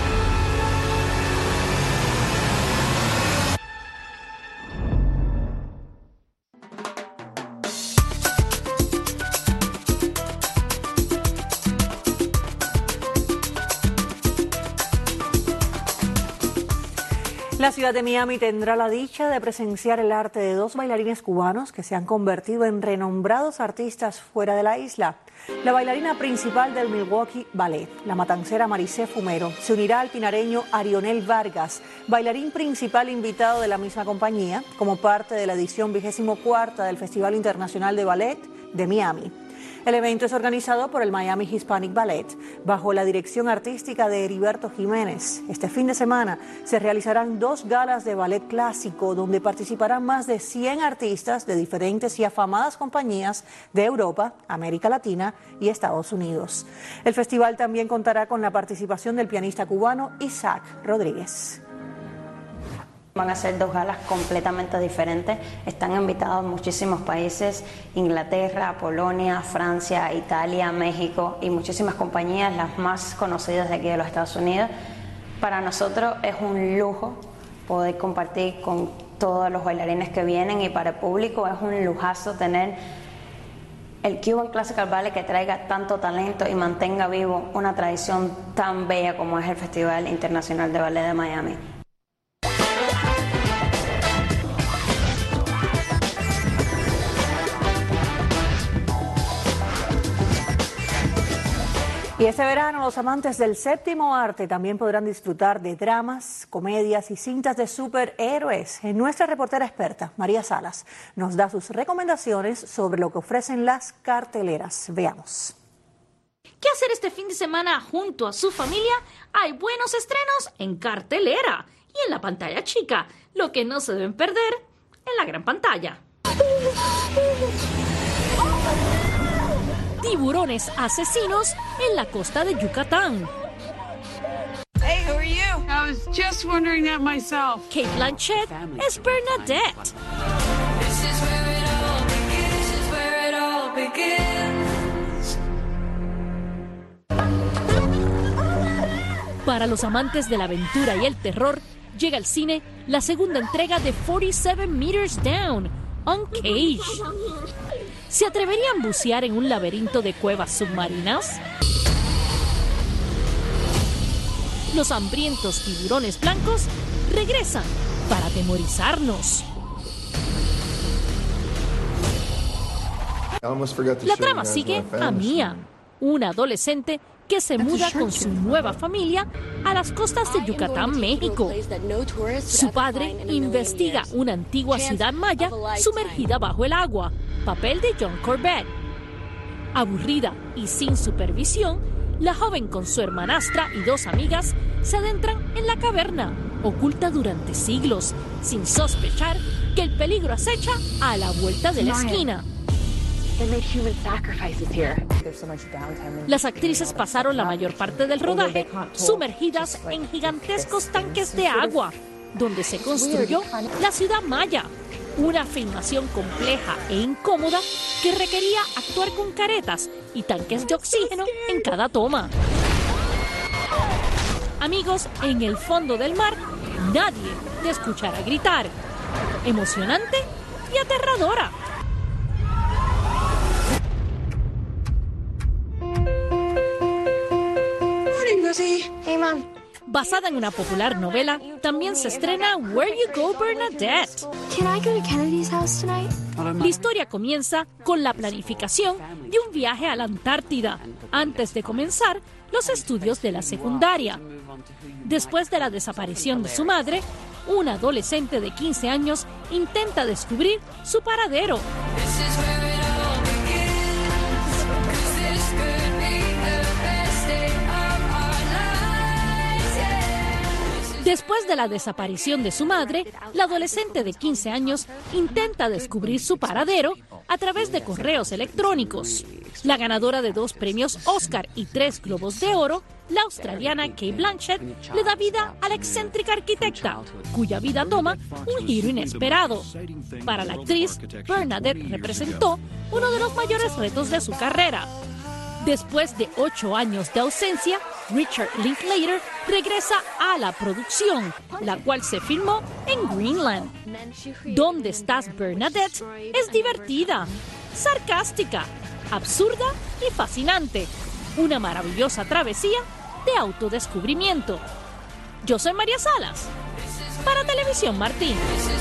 La ciudad de Miami tendrá la dicha de presenciar el arte de 2 bailarines cubanos que se han convertido en renombrados artistas fuera de la isla. La bailarina principal del Milwaukee Ballet, la matancera Maricé Fumero, se unirá al pinareño Arionel Vargas, bailarín principal invitado de la misma compañía, como parte de la edición 24ª del Festival Internacional de Ballet de Miami. El evento es organizado por el Miami Hispanic Ballet, bajo la dirección artística de Heriberto Jiménez. Este fin de semana se realizarán 2 galas de ballet clásico, donde participarán más de 100 artistas de diferentes y afamadas compañías de Europa, América Latina y Estados Unidos. El festival también contará con la participación del pianista cubano Isaac Rodríguez. Van a ser 2 galas completamente diferentes. Están invitados muchísimos países: Inglaterra, Polonia, Francia, Italia, México y muchísimas compañías, las más conocidas de aquí de los Estados Unidos. Para nosotros es un lujo poder compartir con todos los bailarines que vienen, y para el público es un lujazo tener el Cuban Classical Ballet que traiga tanto talento y mantenga vivo una tradición tan bella como es el Festival Internacional de Ballet de Miami. Y este verano los amantes del séptimo arte también podrán disfrutar de dramas, comedias y cintas de superhéroes. Nuestra reportera experta, María Salas, nos da sus recomendaciones sobre lo que ofrecen las carteleras. Veamos. ¿Qué hacer este fin de semana junto a su familia? Hay buenos estrenos en cartelera y en la pantalla chica. Lo que no se deben perder en la gran pantalla. Tiburones asesinos en la costa de Yucatán. Hey, who are you? I was just wondering that myself. Kate Blanchett es Bernadette. This is where it all begins. This is where it all begins. Para los amantes de la aventura y el terror, llega al cine la segunda entrega de 47 Meters Down, Uncaged. ¿Se atreverían a bucear en un laberinto de cuevas submarinas? Los hambrientos tiburones blancos regresan para atemorizarnos. La trama sigue a Mia, una adolescente que se muda con su nueva familia a las costas de Yucatán, México. Su padre investiga una antigua ciudad maya sumergida bajo el agua, papel de John Corbett. Aburrida y sin supervisión, la joven con su hermanastra y 2 amigas se adentran en la caverna, oculta durante siglos, sin sospechar que el peligro acecha a la vuelta de la esquina. Las actrices pasaron la mayor parte del rodaje sumergidas en gigantescos tanques de agua, donde se construyó la ciudad maya, una filmación compleja e incómoda que requería actuar con caretas y tanques de oxígeno en cada toma. Amigos, en el fondo del mar, nadie te escuchará gritar. Emocionante y aterradora. Hey, Mom. Basada en una popular novela, también se estrena Where You Go, Bernadette. Can I go to Kennedy's house tonight? La historia comienza con la planificación de un viaje a la Antártida, antes de comenzar los estudios de la secundaria. Después de la desaparición de su madre, una adolescente de 15 años intenta descubrir su paradero. Después de la desaparición de su madre, la adolescente de 15 años intenta descubrir su paradero a través de correos electrónicos. La ganadora de 2 premios Oscar y 3 Globos de Oro, la australiana Cate Blanchett, le da vida a la excéntrica arquitecta, cuya vida toma un giro inesperado. Para la actriz, Bernadette representó uno de los mayores retos de su carrera. Después de 8 años de ausencia, Richard Linklater regresa a la producción, la cual se filmó en Greenland. ¿Dónde estás, Bernadette? Es divertida, sarcástica, absurda y fascinante. Una maravillosa travesía de autodescubrimiento. Yo soy María Salas, para Televisión Martín.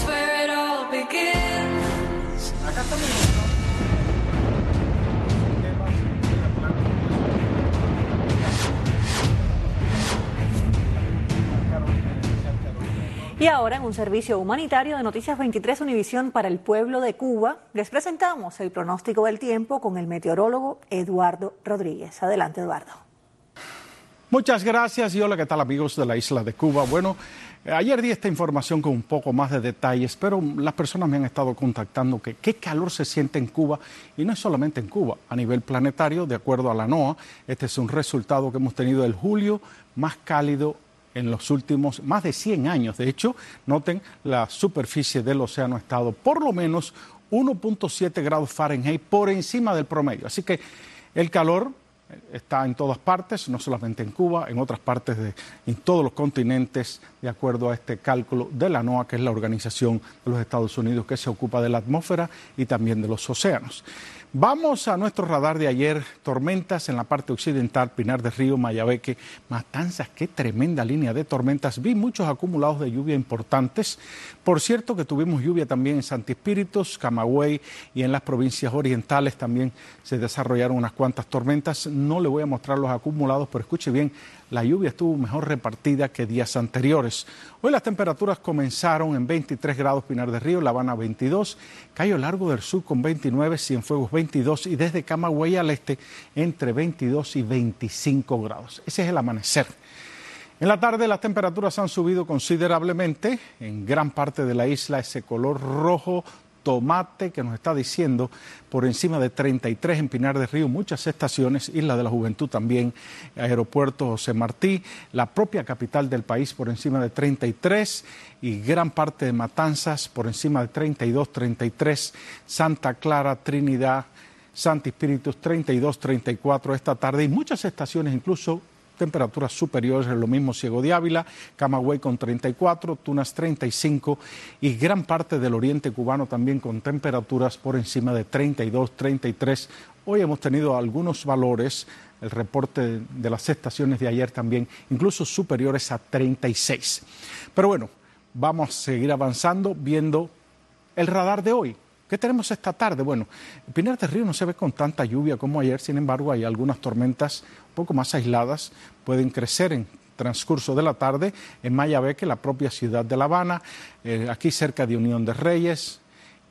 Y ahora, en un servicio humanitario de Noticias 23 Univisión para el pueblo de Cuba, les presentamos el pronóstico del tiempo con el meteorólogo Eduardo Rodríguez. Adelante, Eduardo. Muchas gracias y hola, ¿qué tal, amigos de la isla de Cuba? Bueno, ayer di esta información con un poco más de detalles, pero las personas me han estado contactando que qué calor se siente en Cuba, y no es solamente en Cuba, a nivel planetario, de acuerdo a la NOAA. Este es un resultado que hemos tenido el julio más cálido en los últimos más de 100 años. De hecho, noten, la superficie del océano ha estado por lo menos 1.7 grados Fahrenheit por encima del promedio. Así que el calor está en todas partes, no solamente en Cuba, en otras partes en todos los continentes, de acuerdo a este cálculo de la NOAA, que es la organización de los Estados Unidos que se ocupa de la atmósfera y también de los océanos. Vamos a nuestro radar de ayer. Tormentas en la parte occidental, Pinar del Río, Mayabeque, Matanzas. Qué tremenda línea de tormentas. Vi muchos acumulados de lluvia importantes. Por cierto que tuvimos lluvia también en Santi Espíritus, Camagüey, y en las provincias orientales también se desarrollaron unas cuantas tormentas. No le voy a mostrar los acumulados, pero escuche bien, la lluvia estuvo mejor repartida que días anteriores. Hoy las temperaturas comenzaron en 23 grados Pinar del Río, La Habana 22, Cayo Largo del Sur con 29, Cienfuegos 22 y desde Camagüey al este entre 22 y 25 grados. Ese es el amanecer. En la tarde las temperaturas han subido considerablemente. En gran parte de la isla ese color rojo tomate que nos está diciendo por encima de 33 en Pinar del Río, muchas estaciones, Isla de la Juventud también, Aeropuerto José Martí, la propia capital del país por encima de 33 y gran parte de Matanzas por encima de 32, 33, Santa Clara, Trinidad, Santi Espíritus 32, 34 esta tarde y muchas estaciones incluso temperaturas superiores, lo mismo Ciego de Ávila, Camagüey con 34, Tunas 35 y gran parte del oriente cubano también con temperaturas por encima de 32, 33. Hoy hemos tenido algunos valores, el reporte de las estaciones de ayer también, incluso superiores a 36. Pero bueno, vamos a seguir avanzando viendo el radar de hoy. ¿Qué tenemos esta tarde? Bueno, Pinar del Río no se ve con tanta lluvia como ayer, sin embargo hay algunas tormentas un poco más aisladas, pueden crecer en transcurso de la tarde en Mayabeque, la propia ciudad de La Habana, aquí cerca de Unión de Reyes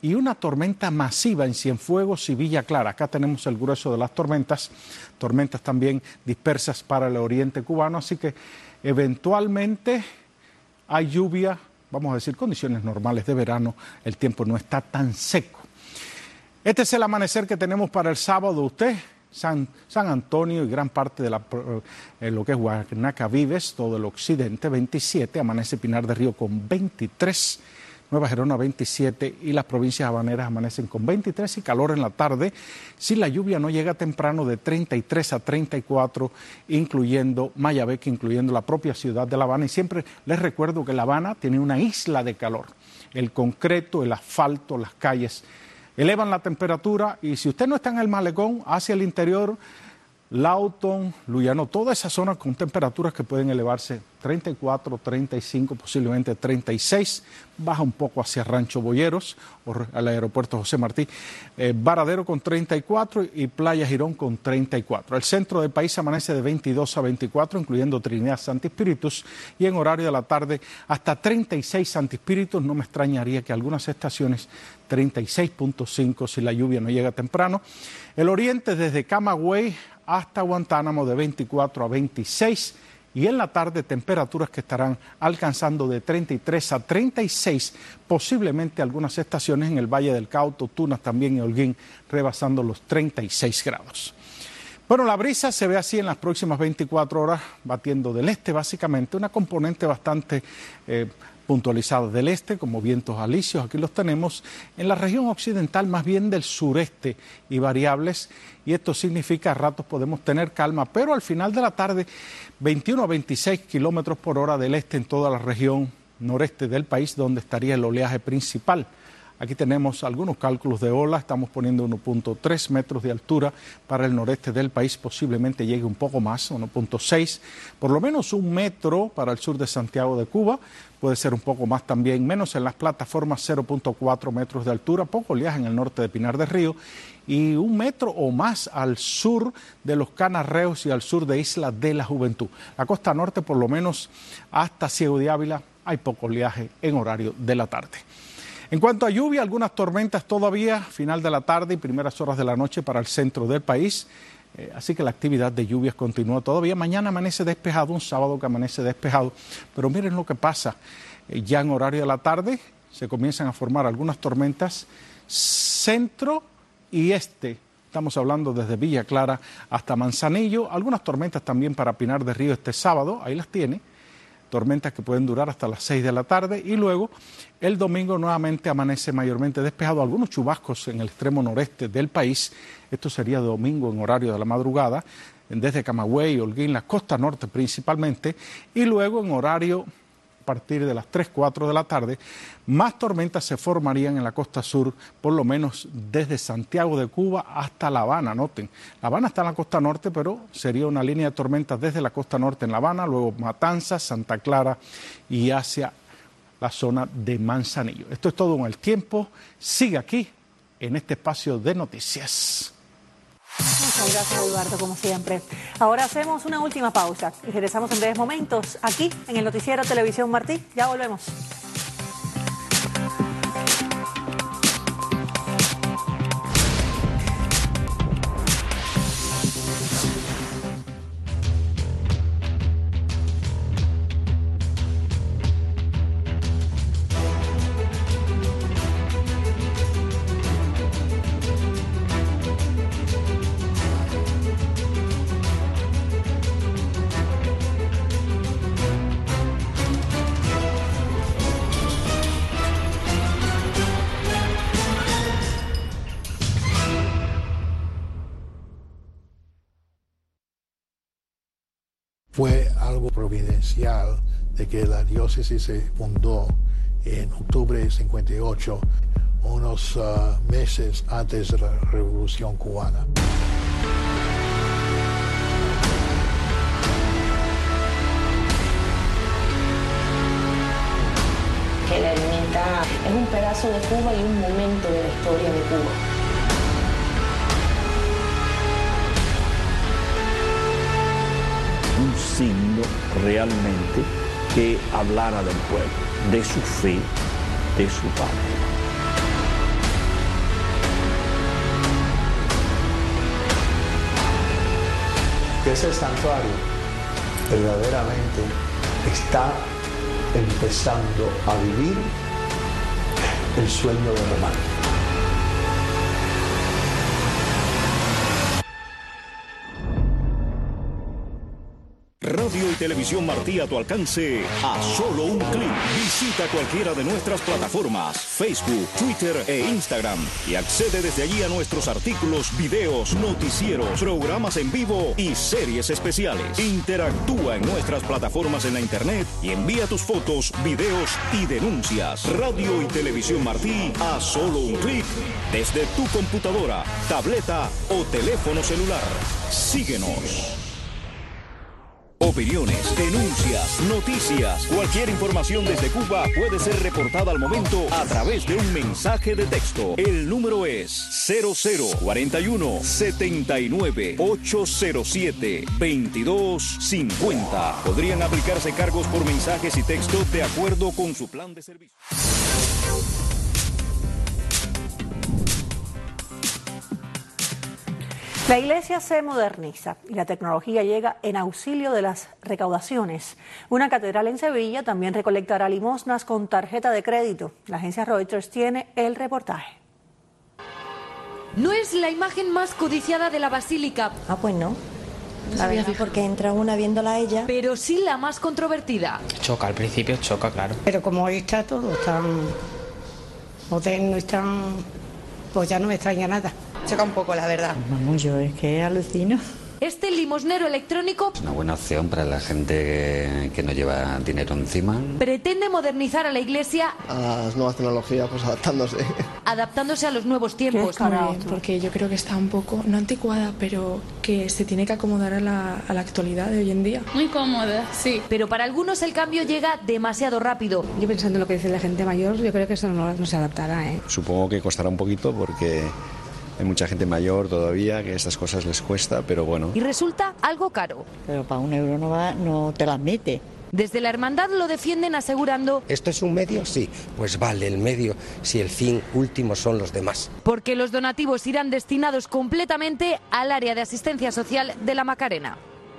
y una tormenta masiva en Cienfuegos y Villa Clara. Acá tenemos el grueso de las tormentas también dispersas para el oriente cubano, así que eventualmente hay lluvia, vamos a decir condiciones normales de verano, el tiempo no está tan seco. Este es el amanecer que tenemos para el sábado. Usted, San Antonio y gran parte de lo que es Guanaca Vives, todo el occidente, 27, amanece Pinar del Río con 23, Nueva Gerona 27 y las provincias habaneras amanecen con 23 y calor en la tarde, si la lluvia no llega temprano, de 33 a 34, incluyendo Mayabeque, incluyendo la propia ciudad de La Habana. Y siempre les recuerdo que La Habana tiene una isla de calor, el concreto, el asfalto, las calles elevan la temperatura, y si usted no está en el malecón, hacia el interior, Lawton, Luyano, toda esa zona con temperaturas que pueden elevarse 34, 35, posiblemente 36, baja un poco hacia Rancho Boyeros, o al aeropuerto José Martí, Varadero con 34 y Playa Girón con 34. El centro del país amanece de 22 a 24, incluyendo Trinidad, Santi Espíritus, y en horario de la tarde hasta 36 Santi Espíritus. No me extrañaría que algunas estaciones 36.5 si la lluvia no llega temprano. El oriente desde Camagüey hasta Guantánamo de 24 a 26, y en la tarde temperaturas que estarán alcanzando de 33 a 36, posiblemente algunas estaciones en el Valle del Cauto, Tunas también y Holguín rebasando los 36 grados. Bueno, la brisa se ve así en las próximas 24 horas, batiendo del este básicamente, una componente bastante puntualizada del este, como vientos alisios, aquí los tenemos, en la región occidental más bien del sureste y variables, y esto significa a ratos podemos tener calma, pero al final de la tarde 21 a 26 kilómetros por hora del este en toda la región noreste del país, donde estaría el oleaje principal. Aquí tenemos algunos cálculos de ola, estamos poniendo 1.3 metros de altura para el noreste del país, posiblemente llegue un poco más, 1.6, por lo menos 1 metro para el sur de Santiago de Cuba, puede ser un poco más también, menos en las plataformas, 0.4 metros de altura, poco oleaje en el norte de Pinar del Río, y 1 metro o más al sur de los Canarreos y al sur de Isla de la Juventud. La costa norte, por lo menos hasta Ciego de Ávila, hay poco oleaje en horario de la tarde. En cuanto a lluvia, algunas tormentas todavía, final de la tarde y primeras horas de la noche para el centro del país. Así que la actividad de lluvias continúa todavía. Mañana amanece despejado, un sábado que amanece despejado. Pero miren lo que pasa. Ya en horario de la tarde se comienzan a formar algunas tormentas centro y este. Estamos hablando desde Villa Clara hasta Manzanillo. Algunas tormentas también para Pinar del Río este sábado, ahí las tiene. Tormentas que pueden durar hasta las 6 de la tarde y luego el domingo nuevamente amanece mayormente despejado, algunos chubascos en el extremo noreste del país. Esto sería domingo en horario de la madrugada, desde Camagüey, Holguín, la costa norte principalmente, y luego en horario a partir de las 3, 4 de la tarde, más tormentas se formarían en la costa sur, por lo menos desde Santiago de Cuba hasta La Habana. Noten, La Habana está en la costa norte, pero sería una línea de tormentas desde la costa norte en La Habana, luego Matanzas, Santa Clara y hacia la zona de Manzanillo. Esto es todo en el tiempo. Sigue aquí en este espacio de noticias. Muchas gracias, Eduardo, como siempre. Ahora hacemos una última pausa y regresamos en breves momentos aquí en el Noticiero Televisión Martí. Ya volvemos. Fue algo providencial de que la diócesis se fundó en octubre de 58, unos meses antes de la Revolución Cubana. Que la ermita es un pedazo de Cuba y un momento de la historia de Cuba. Un signo realmente que hablara del pueblo, de su fe, de su patria. que ese santuario verdaderamente está empezando a vivir el sueño de Román. Radio y Televisión Martí a tu alcance a solo un clic. Visita cualquiera de nuestras plataformas, Facebook, Twitter e Instagram y accede desde allí a nuestros artículos, videos, noticieros, programas en vivo y series especiales. Interactúa en nuestras plataformas en la internet y envía tus fotos, videos y denuncias. Radio y Televisión Martí a solo un clic desde tu computadora, tableta o teléfono celular. Síguenos. Opiniones, denuncias, noticias, cualquier información desde Cuba puede ser reportada al momento a través de un mensaje de texto. El número es 0041 79 807 2250. Podrían aplicarse cargos por mensajes y texto de acuerdo con su plan de servicio. La iglesia se moderniza y la tecnología llega en auxilio de las recaudaciones. Una catedral en Sevilla también recolectará limosnas con tarjeta de crédito. La agencia Reuters tiene el reportaje. No es la imagen más codiciada de la basílica. Ah, pues no. La verdad, porque entra una viéndola a ella. Pero sí la más controvertida. Choca, al principio choca, claro. Pero como hoy está todo tan moderno y tan... pues ya no me extraña nada. Choca un poco, la verdad. Vamos, yo es que alucino. Este limosnero electrónico es una buena opción para la gente que no lleva dinero encima. Pretende modernizar a la iglesia a las nuevas tecnologías, pues adaptándose a los nuevos tiempos. Muy bien, porque yo creo que está un poco, no anticuada, pero que se tiene que acomodar a la actualidad de hoy en día. Muy cómoda, sí. Pero para algunos el cambio llega demasiado rápido. Yo pensando en lo que dice la gente mayor, yo creo que eso no se adaptará. Supongo que costará un poquito porque hay mucha gente mayor todavía que estas cosas les cuesta, pero bueno. Y resulta algo caro. Pero para €1 no te la admite. Desde la hermandad lo defienden asegurando... ¿Esto es un medio? Sí. Pues vale el medio si el fin último son los demás. Porque los donativos irán destinados completamente al área de asistencia social de la Macarena.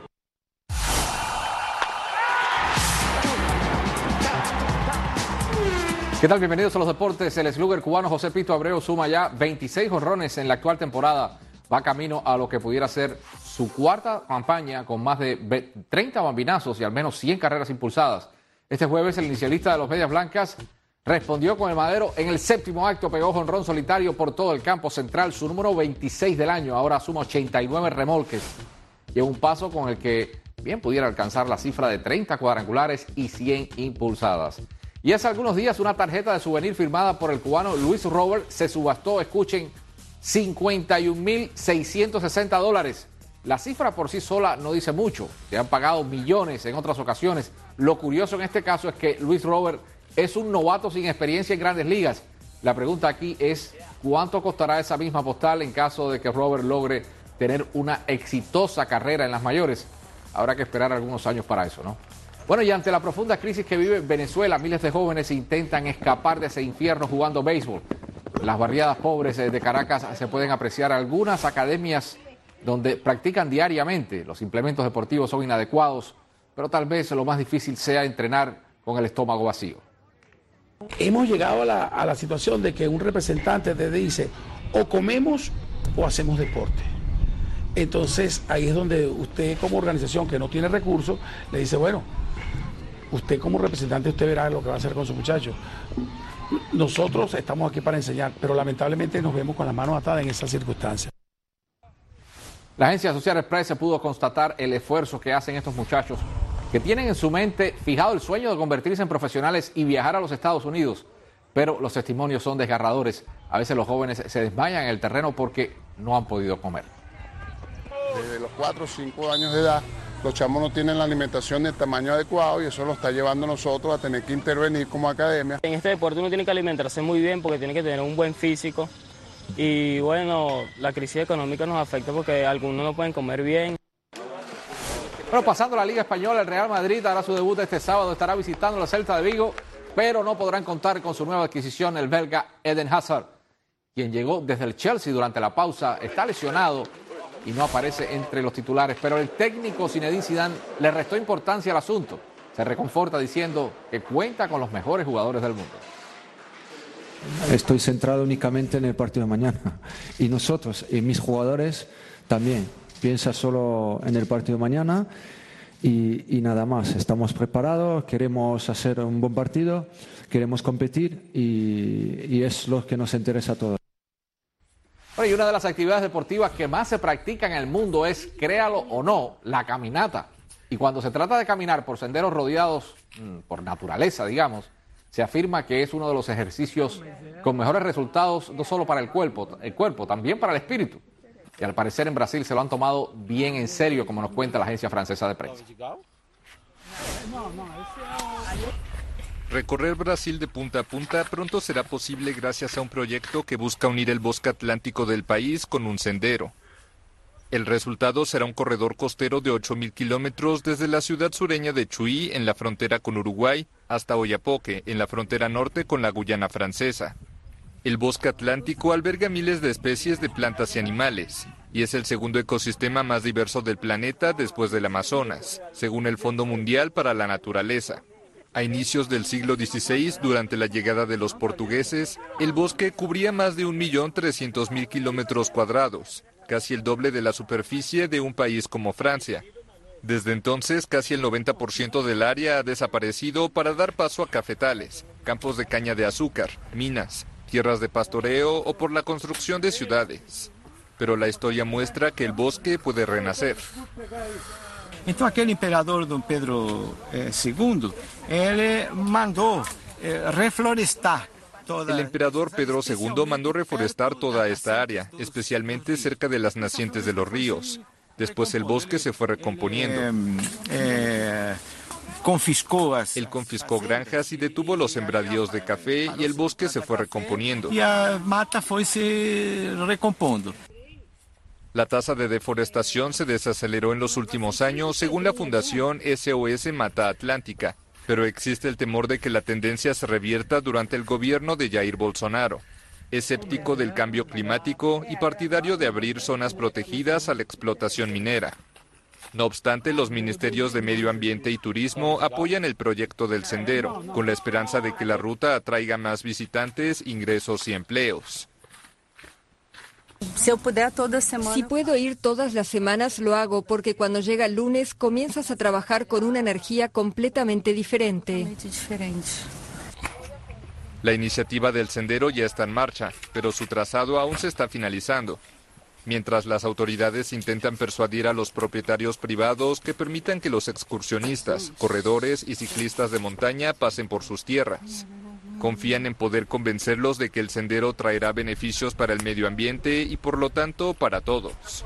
¿Qué tal? Bienvenidos a los deportes. El slugger cubano José Pito Abreu suma ya 26 jonrones en la actual temporada. Va camino a lo que pudiera ser su cuarta campaña con más de 30 bambinazos y al menos 100 carreras impulsadas. Este jueves el inicialista de los Medias Blancas respondió con el madero en el séptimo acto, pegó jonrón solitario por todo el campo central, su número 26 del año. Ahora suma 89 remolques. Lleva un paso con el que bien pudiera alcanzar la cifra de 30 cuadrangulares y 100 impulsadas. Y hace algunos días una tarjeta de souvenir firmada por el cubano Luis Robert se subastó, escuchen, $51,660. La cifra por sí sola no dice mucho, se han pagado millones en otras ocasiones. Lo curioso en este caso es que Luis Robert es un novato sin experiencia en grandes ligas. La pregunta aquí es, ¿cuánto costará esa misma postal en caso de que Robert logre tener una exitosa carrera en las mayores? Habrá que esperar algunos años para eso, ¿no? Bueno, y ante la profunda crisis que vive Venezuela, miles de jóvenes intentan escapar de ese infierno jugando béisbol. En las barriadas pobres de Caracas se pueden apreciar algunas academias donde practican diariamente. Los implementos deportivos son inadecuados, pero tal vez lo más difícil sea entrenar con el estómago vacío. Hemos llegado a la situación de que un representante te dice, o comemos o hacemos deporte. Entonces ahí es donde usted como organización que no tiene recursos, le dice, bueno, usted como representante usted verá lo que va a hacer con su muchacho. Nosotros estamos aquí para enseñar, pero lamentablemente nos vemos con las manos atadas en esas circunstancias. La agencia Associated Press se pudo constatar el esfuerzo que hacen estos muchachos que tienen en su mente fijado el sueño de convertirse en profesionales y viajar a los Estados Unidos. Pero los testimonios son desgarradores. A veces los jóvenes se desmayan en el terreno porque no han podido comer. Desde los 4 o 5 años de edad, los chamos no tienen la alimentación del tamaño adecuado y eso lo está llevando a nosotros a tener que intervenir como academia. En este deporte uno tiene que alimentarse muy bien porque tiene que tener un buen físico y bueno, la crisis económica nos afecta porque algunos no pueden comer bien. Bueno, pasando a la Liga Española, el Real Madrid hará su debut este sábado, estará visitando la Celta de Vigo, pero no podrán contar con su nueva adquisición, el belga Eden Hazard, quien llegó desde el Chelsea durante la pausa, está lesionado y no aparece entre los titulares. Pero el técnico Zinedine Zidane le restó importancia al asunto. Se reconforta diciendo que cuenta con los mejores jugadores del mundo. Estoy centrado únicamente en el partido de mañana. Y nosotros, y mis jugadores también, piensa solo en el partido de mañana y nada más. Estamos preparados, queremos hacer un buen partido, queremos competir y es lo que nos interesa a todos. Bueno, y una de las actividades deportivas que más se practican en el mundo es, créalo o no, la caminata. Y cuando se trata de caminar por senderos rodeados por naturaleza, digamos, se afirma que es uno de los ejercicios con mejores resultados, no solo para el cuerpo, también para el espíritu. Y al parecer en Brasil se lo han tomado bien en serio, como nos cuenta la agencia francesa de prensa. Recorrer Brasil de punta a punta pronto será posible gracias a un proyecto que busca unir el bosque atlántico del país con un sendero. El resultado será un corredor costero de 8.000 kilómetros desde la ciudad sureña de Chuy, en la frontera con Uruguay, hasta Oiapoque, en la frontera norte con la Guyana francesa. El bosque atlántico alberga miles de especies de plantas y animales, y es el segundo ecosistema más diverso del planeta después del Amazonas, según el Fondo Mundial para la Naturaleza. A inicios del siglo XVI, durante la llegada de los portugueses, el bosque cubría más de 1.300.000 kilómetros cuadrados, casi el doble de la superficie de un país como Francia. Desde entonces, casi el 90% del área ha desaparecido para dar paso a cafetales, campos de caña de azúcar, minas, tierras de pastoreo o por la construcción de ciudades. Pero la historia muestra que el bosque puede renacer. Então, aquele imperador Dom Pedro II, ele mandou reflorestar. El emperador Pedro II mandó reforestar toda esta área, especialmente cerca de las nacientes de los ríos. Después el bosque se fue recomponiendo. Él confiscó granjas y detuvo los sembradíos de café y el bosque se fue recomponiendo. Y a mata foi se recompondo. La tasa de deforestación se desaceleró en los últimos años, según la fundación SOS Mata Atlántica. Pero existe el temor de que la tendencia se revierta durante el gobierno de Jair Bolsonaro. Escéptico del cambio climático y partidario de abrir zonas protegidas a la explotación minera. No obstante, los ministerios de Medio Ambiente y Turismo apoyan el proyecto del sendero, con la esperanza de que la ruta atraiga más visitantes, ingresos y empleos. Si puedo ir todas las semanas, lo hago, porque cuando llega el lunes comienzas a trabajar con una energía completamente diferente. La iniciativa del sendero ya está en marcha, pero su trazado aún se está finalizando. Mientras las autoridades intentan persuadir a los propietarios privados que permitan que los excursionistas, corredores y ciclistas de montaña pasen por sus tierras. Confían en poder convencerlos de que el sendero traerá beneficios para el medio ambiente y por lo tanto para todos.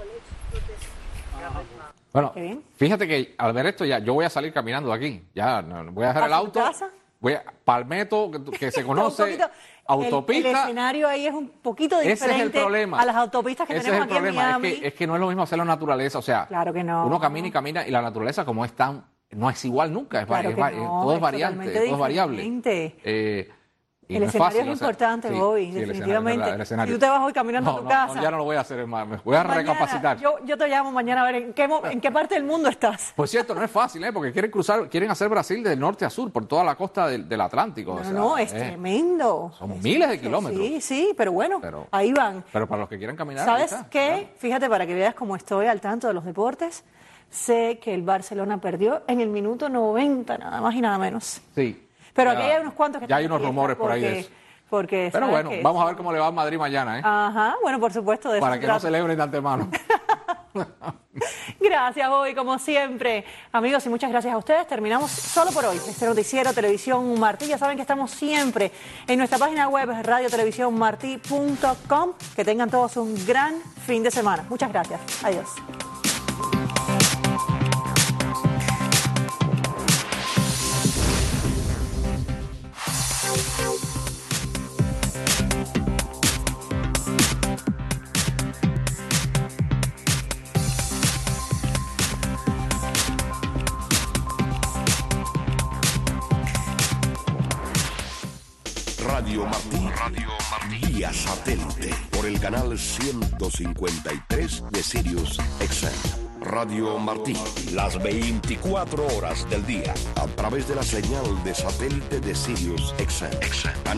Bueno, fíjate que al ver esto ya yo voy a salir caminando de aquí. Ya voy a dejar el auto. Voy a Palmetto, que se conoce, autopista. El escenario ahí es un poquito diferente. Ese es el problema. A las autopistas que tenemos aquí en Miami. Es que no es lo mismo hacerlo en naturaleza. O sea, claro que no. Uno camina y camina y la naturaleza como es tan, no es igual nunca. Todo es variante, todo es variable. El escenario es importante hoy, definitivamente. Si tú te vas hoy caminando a tu casa. Ya no lo voy a hacer, voy a recapacitar. Yo te llamo mañana a ver en qué parte del mundo estás. Por cierto, no es fácil, porque quieren hacer Brasil de norte a sur, por toda la costa del Atlántico. No, es tremendo. Son miles de kilómetros. Sí, pero bueno, ahí van. Pero para los que quieran caminar. ¿Sabes qué? Claro. Fíjate, para que veas cómo estoy al tanto de los deportes, sé que el Barcelona perdió en el minuto 90, nada más y nada menos. Sí. Pero aquí hay unos cuantos que ya hay unos rumores por ahí de eso. Pero bueno, vamos a ver cómo le va a Madrid mañana, ¿eh? Ajá, bueno, por supuesto. Para que no celebren de antemano. Gracias, Bobby, como siempre. Amigos, y muchas gracias a ustedes. Terminamos solo por hoy este noticiero Televisión Martí. Ya saben que estamos siempre en nuestra página web radiotelevisiónmartí.com. Que tengan todos un gran fin de semana. Muchas gracias. Adiós. Radio Martí vía satélite por el canal 153 de Sirius XM. Radio Martí, las 24 horas del día, a través de la señal de satélite de Sirius XM.